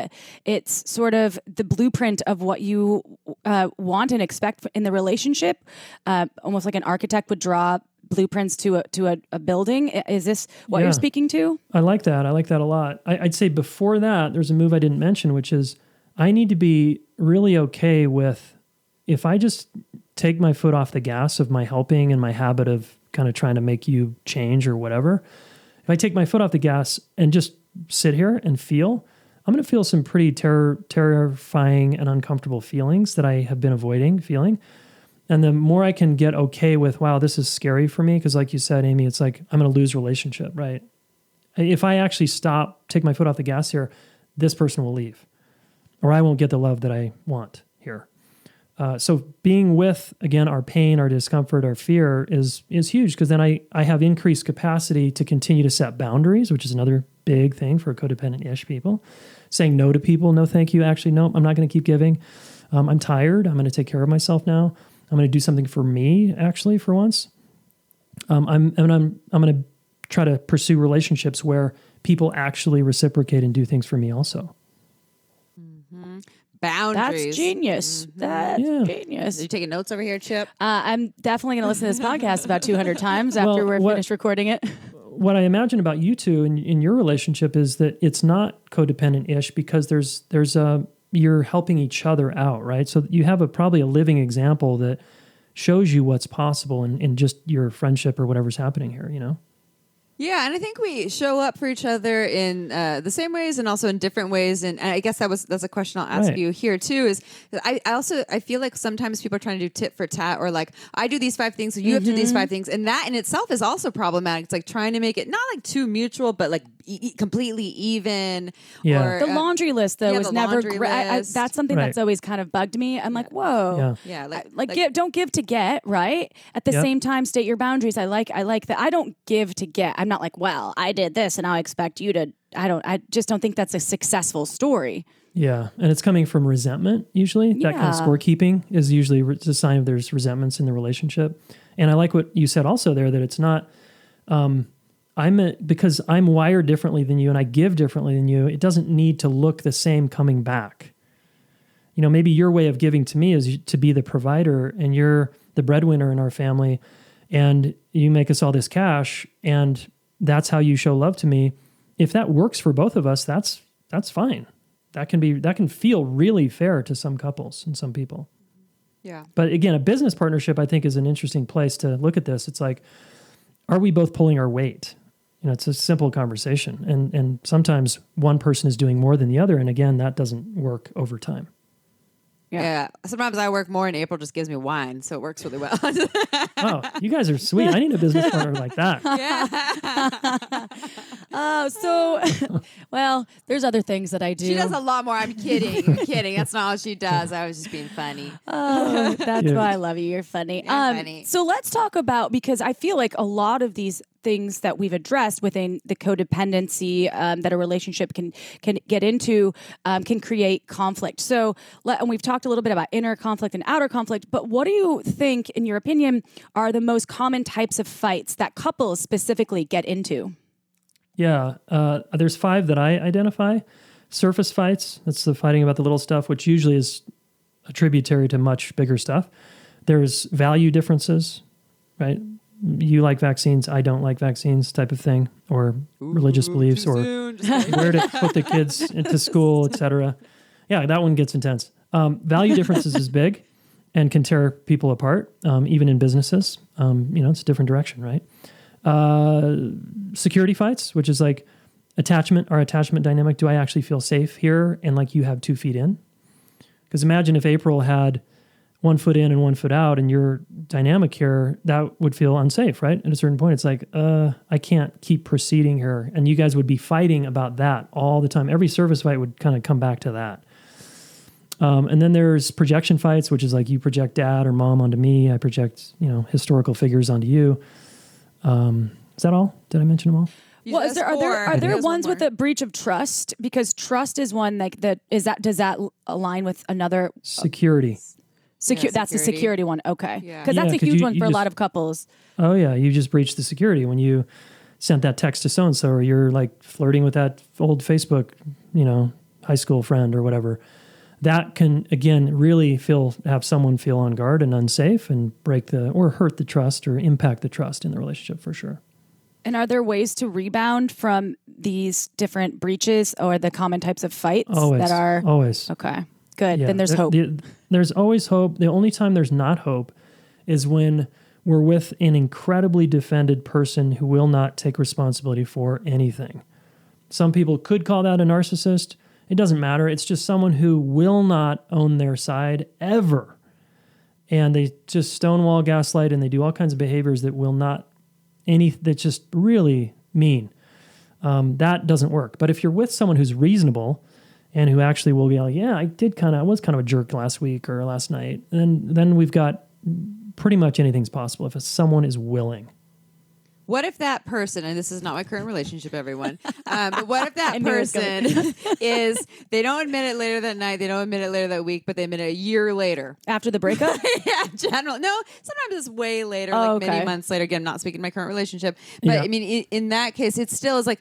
sort of the blueprint of what you want and expect in the relationship, almost like an architect would draw blueprints to a building. Is this what you're speaking to? I like that. I like that a lot. I'd say before that, there's a move I didn't mention, which is I need to be really okay with if I just take my foot off the gas of my helping and my habit of kind of trying to make you change or whatever. If I take my foot off the gas and just sit here and feel, I'm going to feel some pretty terrifying and uncomfortable feelings that I have been avoiding feeling. And the more I can get okay with, wow, this is scary for me, because like you said, Amy, it's like I'm going to lose relationship, right? If I actually take my foot off the gas here, this person will leave, or I won't get the love that I want here. So being with, again, our pain, our discomfort, our fear is huge, because then I have increased capacity to continue to set boundaries, which is another big thing for codependent-ish people. Saying no to people, no thank you, actually, no, I'm not going to keep giving. I'm tired, I'm going to take care of myself now. I'm going to do something for me, actually, for once. I'm going to try to pursue relationships where people actually reciprocate and do things for me also. Mm-hmm. Boundaries. That's genius. Mm-hmm. That's genius. Are you taking notes over here, Chip? I'm definitely going to listen to this podcast about 200 times after we're finished recording it. What I imagine about you two in your relationship is that it's not codependent-ish because you're helping each other out, right? So you have probably a living example that shows you what's possible in just your friendship or whatever's happening here, you know? Yeah, and I think we show up for each other in the same ways and also in different ways. And I guess that's a question I'll ask you here too. Is I feel like sometimes people are trying to do tit for tat, or like I do these 5 things, so you have to do these 5 things, and that in itself is also problematic. It's like trying to make it not like too mutual, but like completely even. Yeah. Or, the laundry list though was never great. That's something that's always kind of bugged me. I'm like, whoa, don't give to get, right? At the same time, state your boundaries. I like that. I don't give to get. I'm not like, well, I did this and I expect you to. I just don't think that's a successful story. Yeah, and it's coming from resentment usually. That kind of scorekeeping is usually a sign of there's resentments in the relationship. And I like what you said also there, that it's not. Because I'm wired differently than you and I give differently than you, it doesn't need to look the same coming back. You know, maybe your way of giving to me is to be the provider, and your the breadwinner in our family, and you make us all this cash, and that's how you show love to me. If that works for both of us, that's fine. That can feel really fair to some couples and some people. Yeah. But again, a business partnership, I think, is an interesting place to look at this. It's like, are we both pulling our weight? It's a simple conversation. And sometimes one person is doing more than the other. And again, that doesn't work over time. Yeah. Sometimes I work more and April just gives me wine. So it works really well. Oh, you guys are sweet. I need a business partner like that. Well, there's other things that I do. She does a lot more. I'm kidding. I'm kidding. That's not all she does. I was just being funny. Oh, that's why I love you. You're funny. You're funny. So let's talk about, because I feel like a lot of these things that we've addressed within the codependency that a relationship can get into can create conflict. So, and we've talked a little bit about inner conflict and outer conflict, but what do you think, in your opinion, are the most common types of fights that couples specifically get into? Yeah, there's 5 that I identify. Surface fights, that's the fighting about the little stuff, which usually is a tributary to much bigger stuff. There's value differences, right? You like vaccines, I don't like vaccines type of thing, or religious beliefs, or where to put the kids into school, etc. Yeah, that one gets intense. Value differences is big and can tear people apart, even in businesses. It's a different direction, right? Security fights, which is like our attachment dynamic. Do I actually feel safe here? And like you have 2 feet in? Because imagine if April had 1 foot in and 1 foot out, and your dynamic here, that would feel unsafe, right? At a certain point, it's like, I can't keep proceeding here. And you guys would be fighting about that all the time. Every service fight would kind of come back to that. And then there's projection fights, which is like you project dad or mom onto me. I project, historical figures onto you. Is that all? Did I mention them all? Well, are there ones with a breach of trust? Because trust is one that does that align with another security? That's the security one. Okay. Because Yeah, that's a huge one for a lot of couples. Oh yeah. You just breached the security when you sent that text to so-and-so, or you're like flirting with that old Facebook, high school friend or whatever. That can, again, really have someone feel on guard and unsafe and or hurt the trust or impact the trust in the relationship for sure. And are there ways to rebound from these different breaches or the common types of fights that are always okay? Good. Yeah, then there's hope. There's always hope. The only time there's not hope is when we're with an incredibly defended person who will not take responsibility for anything. Some people could call that a narcissist. It doesn't matter. It's just someone who will not own their side ever. And they just stonewall, gaslight, and they do all kinds of behaviors that that's just really mean. That doesn't work. But if you're with someone who's reasonable and who actually will be like, yeah, I was kind of a jerk last week or last night, then we've got pretty much anything's possible if someone is willing. What if that person, and this is not my current relationship, everyone, but what if that person they don't admit it later that night, they don't admit it later that week, but they admit it a year later. After the breakup? Yeah, general. No, sometimes it's way later, many months later. Again, I'm not speaking to my current relationship. But yeah. I mean, in that case, it still is like,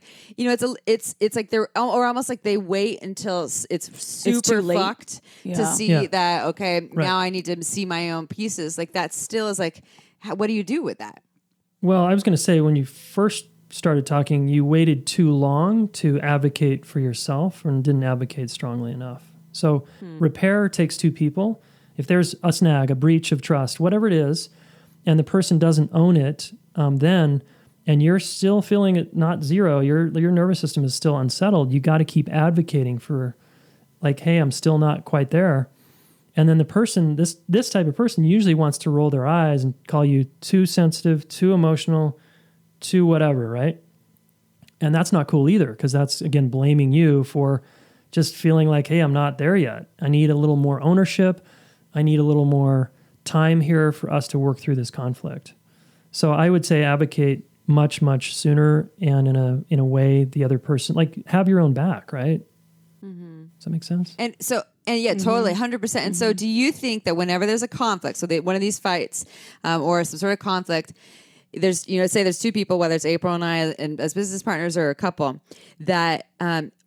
it's like they're, or almost like they wait until it's super fucked to see that, okay, now I need to see my own pieces. Like that still is like, what do you do with that? Well, I was going to say, when you first started talking, you waited too long to advocate for yourself and didn't advocate strongly enough. So repair takes 2 people. If there's a snag, a breach of trust, whatever it is, and the person doesn't own it, and you're still feeling it not zero, your nervous system is still unsettled, you got to keep advocating for, like, hey, I'm still not quite there. And then the person, this type of person usually wants to roll their eyes and call you too sensitive, too emotional, too whatever, right? And that's not cool either, because that's, again, blaming you for just feeling like, hey, I'm not there yet. I need a little more ownership. I need a little more time here for us to work through this conflict. So I would say advocate much, much sooner, and in a way the other person, like, have your own back, right? Mm-hmm. Does that make sense? And yeah, totally, 100%. And so do you think that whenever there's a conflict, so one of these fights or some sort of conflict, there's, say there's 2 people, whether it's April and I and as business partners or a couple, that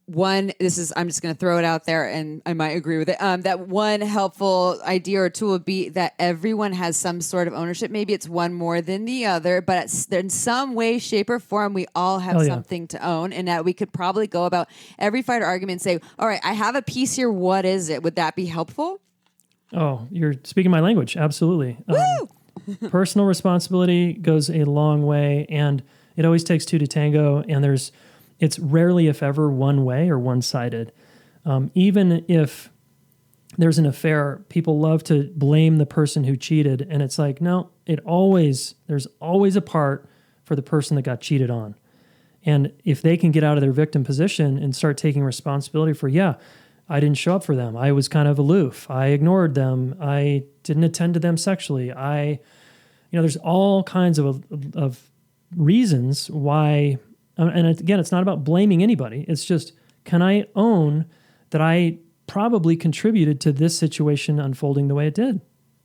I'm just going to throw it out there and I might agree with it. That one helpful idea or tool would be that everyone has some sort of ownership. Maybe it's one more than the other, but in some way, shape, or form, we all have something to own, and that we could probably go about every fight or argument and say, all right, I have a piece here. What is it? Would that be helpful? Oh, you're speaking my language. Absolutely. Personal responsibility goes a long way, and it always takes two to tango, and it's rarely, if ever, one way or one-sided. Even if there's an affair, people love to blame the person who cheated, and it's like, no, there's always a part for the person that got cheated on. And if they can get out of their victim position and start taking responsibility for, I didn't show up for them. I was kind of aloof. I ignored them. I didn't attend to them sexually. There's all kinds of reasons why. And again, it's not about blaming anybody. It's just, can I own that I probably contributed to this situation unfolding the way it did?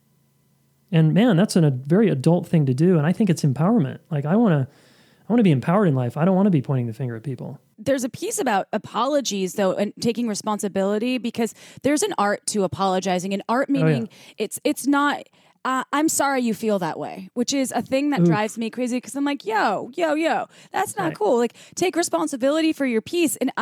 And man, that's a very adult thing to do. And I think it's empowerment. Like I want to be empowered in life. I don't want to be pointing the finger at people. There's a piece about apologies, though, and taking responsibility, because there's an art to apologizing. And art meaning it's not, I'm sorry you feel that way, which is a thing that drives me crazy, because I'm like, yo, that's not cool. Like, take responsibility for your piece. And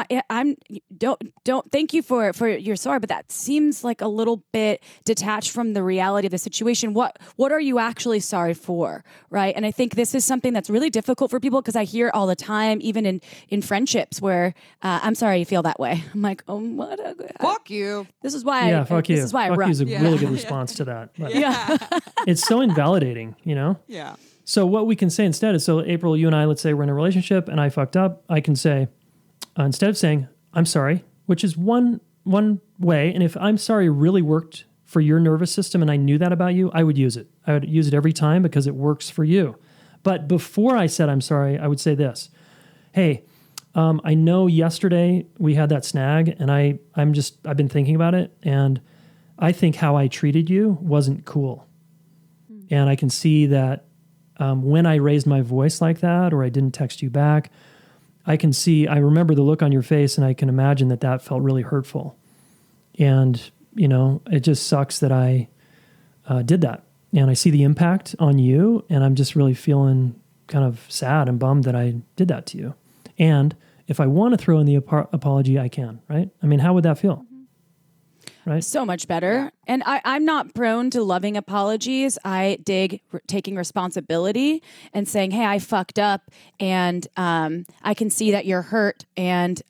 don't thank you for your sorry, but that seems like a little bit detached from the reality of the situation. What are you actually sorry for, right? And I think this is something that's really difficult for people, because I hear all the time, even in friendships, where I'm sorry you feel that way. I'm like, oh, what? Fuck you. This is why. Fuck you. This is why fuck I run. you is a really good response to that. But Yeah. it's so invalidating, Yeah. So what we can say instead is, so April, you and I, let's say we're in a relationship and I fucked up. I can say, instead of saying, I'm sorry, which is one way. And if I'm sorry really worked for your nervous system and I knew that about you, I would use it. I would use it every time because it works for you. But before I said, I'm sorry, I would say this. Hey, I know yesterday we had that snag and I've been thinking about it, and I think how I treated you wasn't cool. And I can see that when I raised my voice like that, or I didn't text you back, I remember the look on your face, and I can imagine that felt really hurtful. And, it just sucks that I did that. And I see the impact on you, and I'm just really feeling kind of sad and bummed that I did that to you. And if I want to throw in the apology, I can, right? I mean, how would that feel? Right? So much better. And I'm not prone to loving apologies. I dig taking responsibility and saying, hey, I fucked up, and I can see that you're hurt, and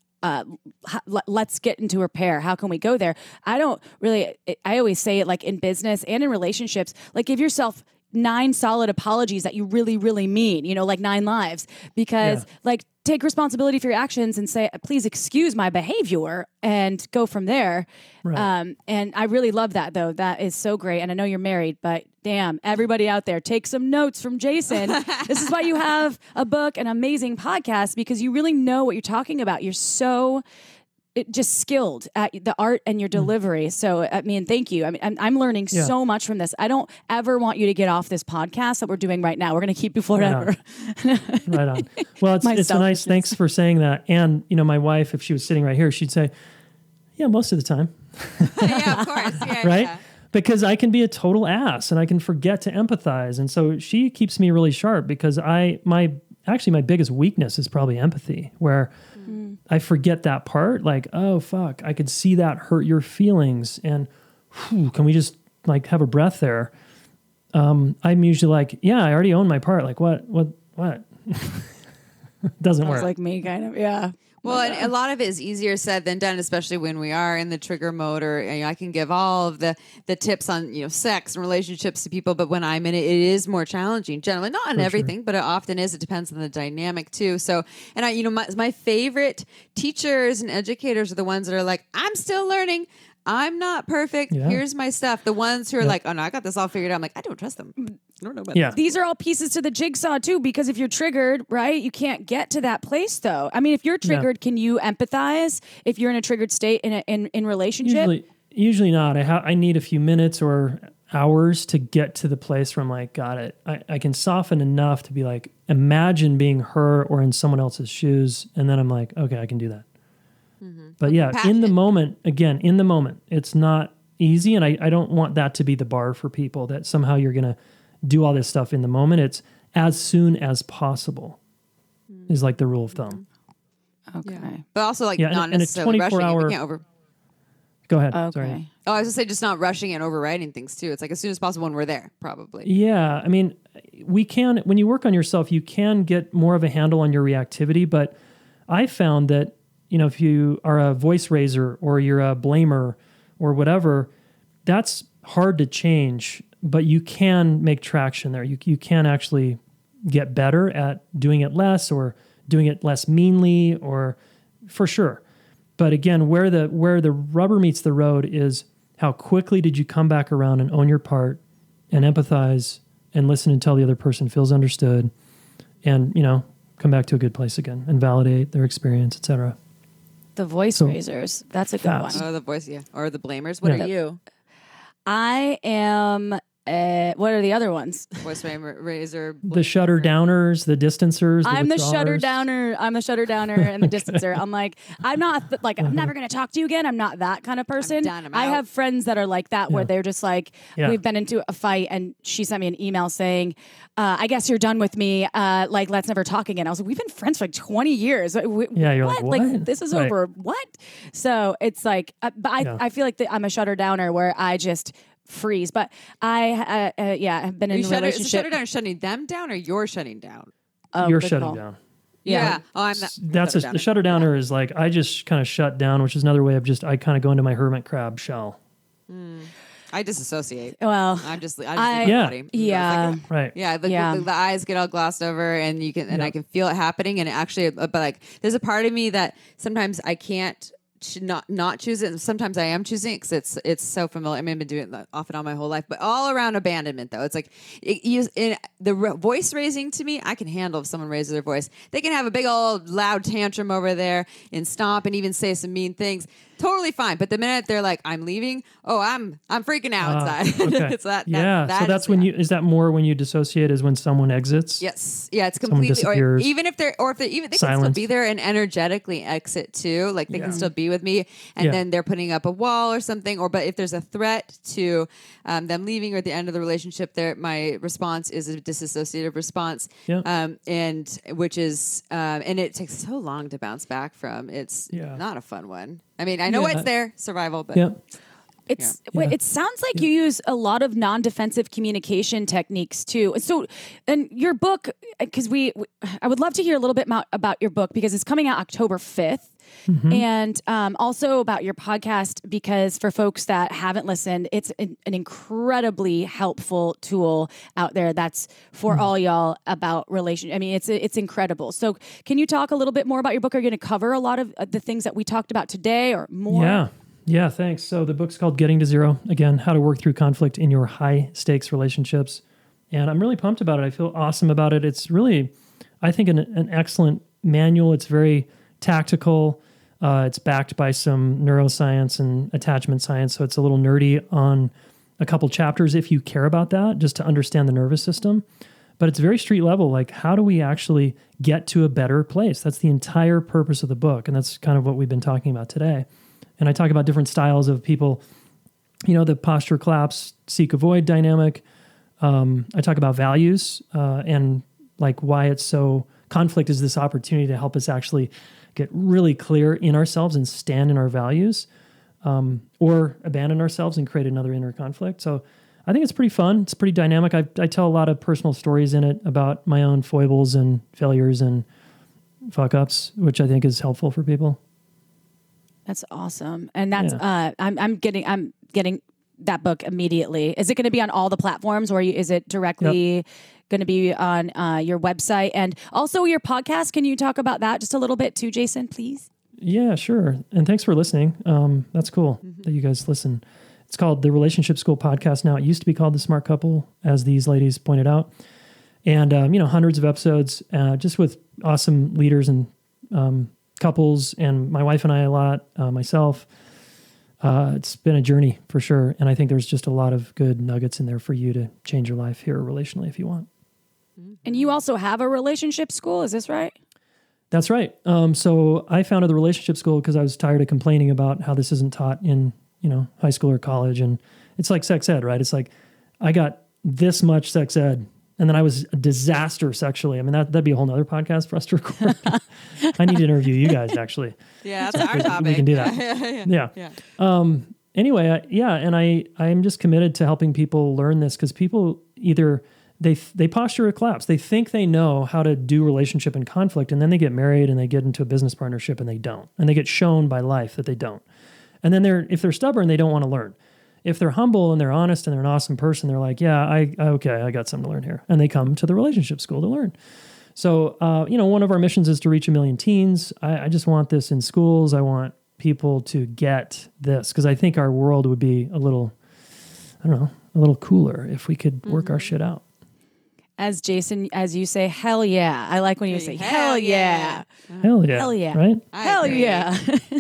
let's get into repair. How can we go there? I always say it, like in business and in relationships, like give yourself 9 solid apologies that you really, really mean, like 9 lives, because take responsibility for your actions and say, please excuse my behavior, and go from there. Right. And I really love that, though. That is so great. And I know you're married, but damn, everybody out there, take some notes from Jason. This is why you have a book, an amazing podcast, because you really know what you're talking about. You're so just skilled at the art and your delivery. So, I mean, thank you. I mean, I'm learning so much from this. I don't ever want you to get off this podcast that we're doing right now. We're going to keep you forever. Right on. Well, it's a nice, thanks for saying that. And, my wife, if she was sitting right here, she'd say, yeah, most of the time. Yeah, of course. Yeah, right? Yeah. Because I can be a total ass and I can forget to empathize. And so she keeps me really sharp, because my biggest weakness is probably empathy, where I forget that part. Like, oh, fuck, I could see that hurt your feelings. And can we just like have a breath there? I'm usually like, yeah, I already own my part. Like, what? Doesn't work. It's like me, kind of. Yeah. Well, and a lot of it is easier said than done, especially when we are in the trigger mode, or I can give all of the tips on, sex and relationships to people. But when I'm in it, it is more challenging. Generally, not on everything, but it often is. It depends on the dynamic too. So, and my favorite teachers and educators are the ones that are like, I'm still learning. I'm not perfect. Yeah. Here's my stuff. The ones who are like, oh no, I got this all figured out. I'm like, I don't trust them. I don't know about this. These are all pieces to the jigsaw too, because if you're triggered, right, you can't get to that place though. I mean, if you're triggered, can you empathize if you're in a triggered state in relationship? Usually not. I need a few minutes or hours to get to the place where I'm like, got it. I can soften enough to be like, imagine being her or in someone else's shoes. And then I'm like, okay, I can do that. But yeah, in the Passionate. moment, again, in the moment, it's not easy. And I don't want that to be the bar for people, that somehow you're going to do all this stuff in the moment. It's as soon as possible is like the rule of thumb. Okay. But also, like, Yeah, not and a necessarily rushing it. 24-hour We can't over. Go ahead. Okay. Sorry. Oh, I was gonna say, just not rushing and overriding things too. It's like as soon as possible when we're there, probably. Yeah. I mean, we can, when you work on yourself, you can get more of a handle on your reactivity. But I found that, if you are a voice raiser or you're a blamer or whatever, that's hard to change, but you can make traction there. You can actually get better at doing it less or doing it less meanly, or for sure. But again, where the rubber meets the road is how quickly did you come back around and own your part and empathize and listen until the other person feels understood, and come back to a good place again and validate their experience, etc. The voice raisers. That's a good Fast. one. Oh, the voice, yeah, or the blamers. What Yeah. are you? I am. What are the other ones? Voice raiser. The shutter downers, the distancers. I'm the withdrawers. shutter downer. I'm the shutter downer and the distancer. I'm like, I'm not I'm never going to talk to you again. I'm not that kind of person. done. I'm I out. have friends that are like that, where they're just like, Yeah. we've been into a fight and she sent me an email saying, I guess you're done with me. Let's never talk again. I was like, we've been friends for like 20 years. Yeah, you're like, what? this is Right. over what? So it's like, but I feel like I'm a shutter downer where I just freeze. But I have been in a Is the relationship. shutter down shutting them down, or you're shutting down? Oh, You're good shutting call. down. Yeah. Oh, I'm not. That's the shutter downer is like, I just kind of shut down, which is another way of I kind of go into my hermit crab shell. I disassociate. Well, I just leave I- the Yeah. body. yeah. It's like, Right. yeah, the eyes get all glossed over, and you can, and Yeah. I can feel it happening. And it actually, but like, there's a part of me that sometimes I can't not choose it, and sometimes I am choosing it because it's so familiar. I mean, I've been doing it off and on my whole life, but all around abandonment though, it's like voice raising to me, I can handle if someone raises their voice. They can have a big old loud tantrum over there and stomp and even say some mean things. Totally fine, but the minute they're like, "I'm leaving," oh, I'm freaking out inside. Okay. It's that. Yeah. So that's when is that more when you dissociate, is when someone exits? Yes. Yeah, it's Someone completely, or disappears. even if they're even they can Silence. still be there and energetically exit too. Like they can still be with me, and Yeah. then they're putting up a wall or something. But if there's a threat to them leaving or at the end of the relationship, my response is a disassociative response. Yeah. And which is and it takes so long to bounce back from. It's Yeah. not a fun one. I mean, I know Yeah. it's there, survival, but Yeah. It sounds like you use a lot of non-defensive communication techniques too. So, and your book, because I would love to hear a little bit about your book, because it's coming out October 5th. And also about your podcast, because for folks that haven't listened, it's an incredibly helpful tool out there that's for all y'all about relation. I mean, it's incredible. So can you talk a little bit more about your book? Are you going to cover a lot of the things that we talked about today, or more? Yeah. Yeah, thanks. So the book's called Getting to Zero. Again, how to work through conflict in your high stakes relationships. And I'm really pumped about it. I feel awesome about it. It's really, I think, an excellent manual. It's very tactical. It's backed by some neuroscience and attachment science. So it's a little nerdy on a couple chapters if you care about that, just to understand the nervous system. But it's very street level. Like, how do we actually get to a better place? That's the entire purpose of the book. And that's kind of what we've been talking about today. And I talk about different styles of people, the posture, collapse, seek, avoid dynamic. I talk about values and like why it's so, conflict is this opportunity to help us actually get really clear in ourselves and stand in our values, or abandon ourselves and create another inner conflict. So I think it's pretty fun. It's pretty dynamic. I tell a lot of personal stories in it about my own foibles and failures and fuck ups, which I think is helpful for people. That's awesome. And that's I'm getting that book immediately. Is it going to be on all the platforms, or is it directly going to be on your website? And also your podcast, can you talk about that just a little bit too, Jason, please? Yeah, sure. And thanks for listening. That's cool that you guys listen. It's called the Relationship School Podcast now. It used to be called The Smart Couple, as these ladies pointed out. And, hundreds of episodes just with awesome leaders and couples, and my wife and I a lot, myself. It's been a journey for sure. And I think there's just a lot of good nuggets in there for you to change your life here relationally if you want. And you also have a relationship school, is this right? That's right. So I founded the Relationship School because I was tired of complaining about how this isn't taught in, high school or college. And it's like sex ed, right? It's like I got this much sex ed and then I was a disaster sexually. I mean, that'd be a whole nother podcast for us to record. I need to interview you guys, actually. Yeah, that's our topic. We can do that. Yeah. Anyway, and I'm just committed to helping people learn this because people either they posture a collapse. They think they know how to do relationship and conflict, and then they get married and they get into a business partnership and they don't. And they get shown by life that they don't. And then if they're stubborn, they don't want to learn. If they're humble and they're honest and they're an awesome person, they're like, yeah, I got something to learn here. And they come to the Relationship School to learn. So, one of our missions is to reach 1 million teens. I just want this in schools. I want people to get this because I think our world would be a little cooler if we could work our shit out. As Jason, as you say, hell yeah. I like when you say hell yeah. Hell yeah. Hell yeah. Right? Hell yeah.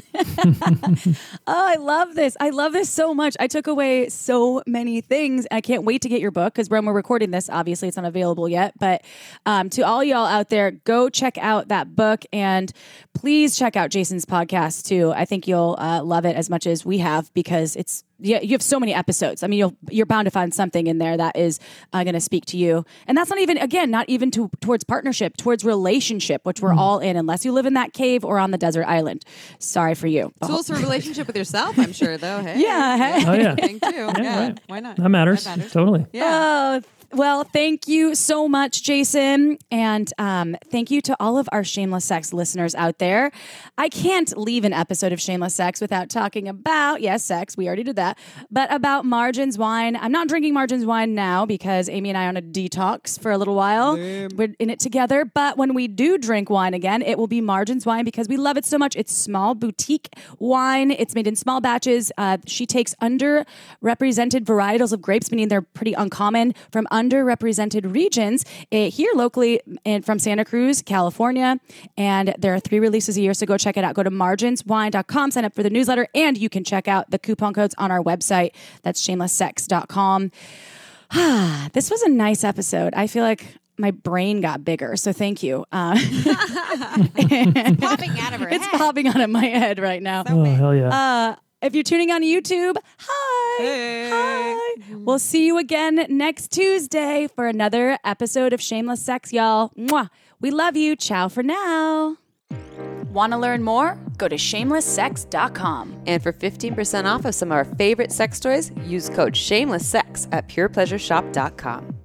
Oh, I love this. I love this so much. I took away so many things. I can't wait to get your book because when we're recording this, obviously it's not available yet. But to all y'all out there, go check out that book and please check out Jason's podcast too. I think you'll love it as much as we have because you have so many episodes. I mean, you're bound to find something in there that is going to speak to you. And that's not even towards partnership, towards relationship, which we're all in, unless you live in that cave or on the desert island. Sorry for you. Tools for relationship with yourself, I'm sure, though. Hey. Yeah. Hey. Oh, yeah. Thing too. Yeah. Right. Why not? That matters. Totally. Yeah. Oh, well, thank you so much, Jason. And thank you to all of our Shameless Sex listeners out there. I can't leave an episode of Shameless Sex without talking about, yes, sex, we already did that, but about Margins Wine. I'm not drinking Margins Wine now because Amy and I are on a detox for a little while. We're in it together. But when we do drink wine again, it will be Margins Wine because we love it so much. It's small boutique wine. It's made in small batches. She takes underrepresented varietals of grapes, meaning they're pretty uncommon, from underrepresented regions here locally from Santa Cruz, California. And there are 3 releases a year, so go check it out. Go to marginswine.com, sign up for the newsletter, and you can check out the coupon codes on our website. That's shamelesssex.com. This was a nice episode. I feel like my brain got bigger, so thank you. Popping out of her head. It's popping out of my head right now. Oh, hell yeah. If you're tuning on YouTube, hi. Hey. Hi. We'll see you again next Tuesday for another episode of Shameless Sex, y'all. Mwah. We love you. Ciao for now. Want to learn more? Go to shamelesssex.com. And for 15% off of some of our favorite sex toys, use code SHAMELESSSEX at purepleasureshop.com.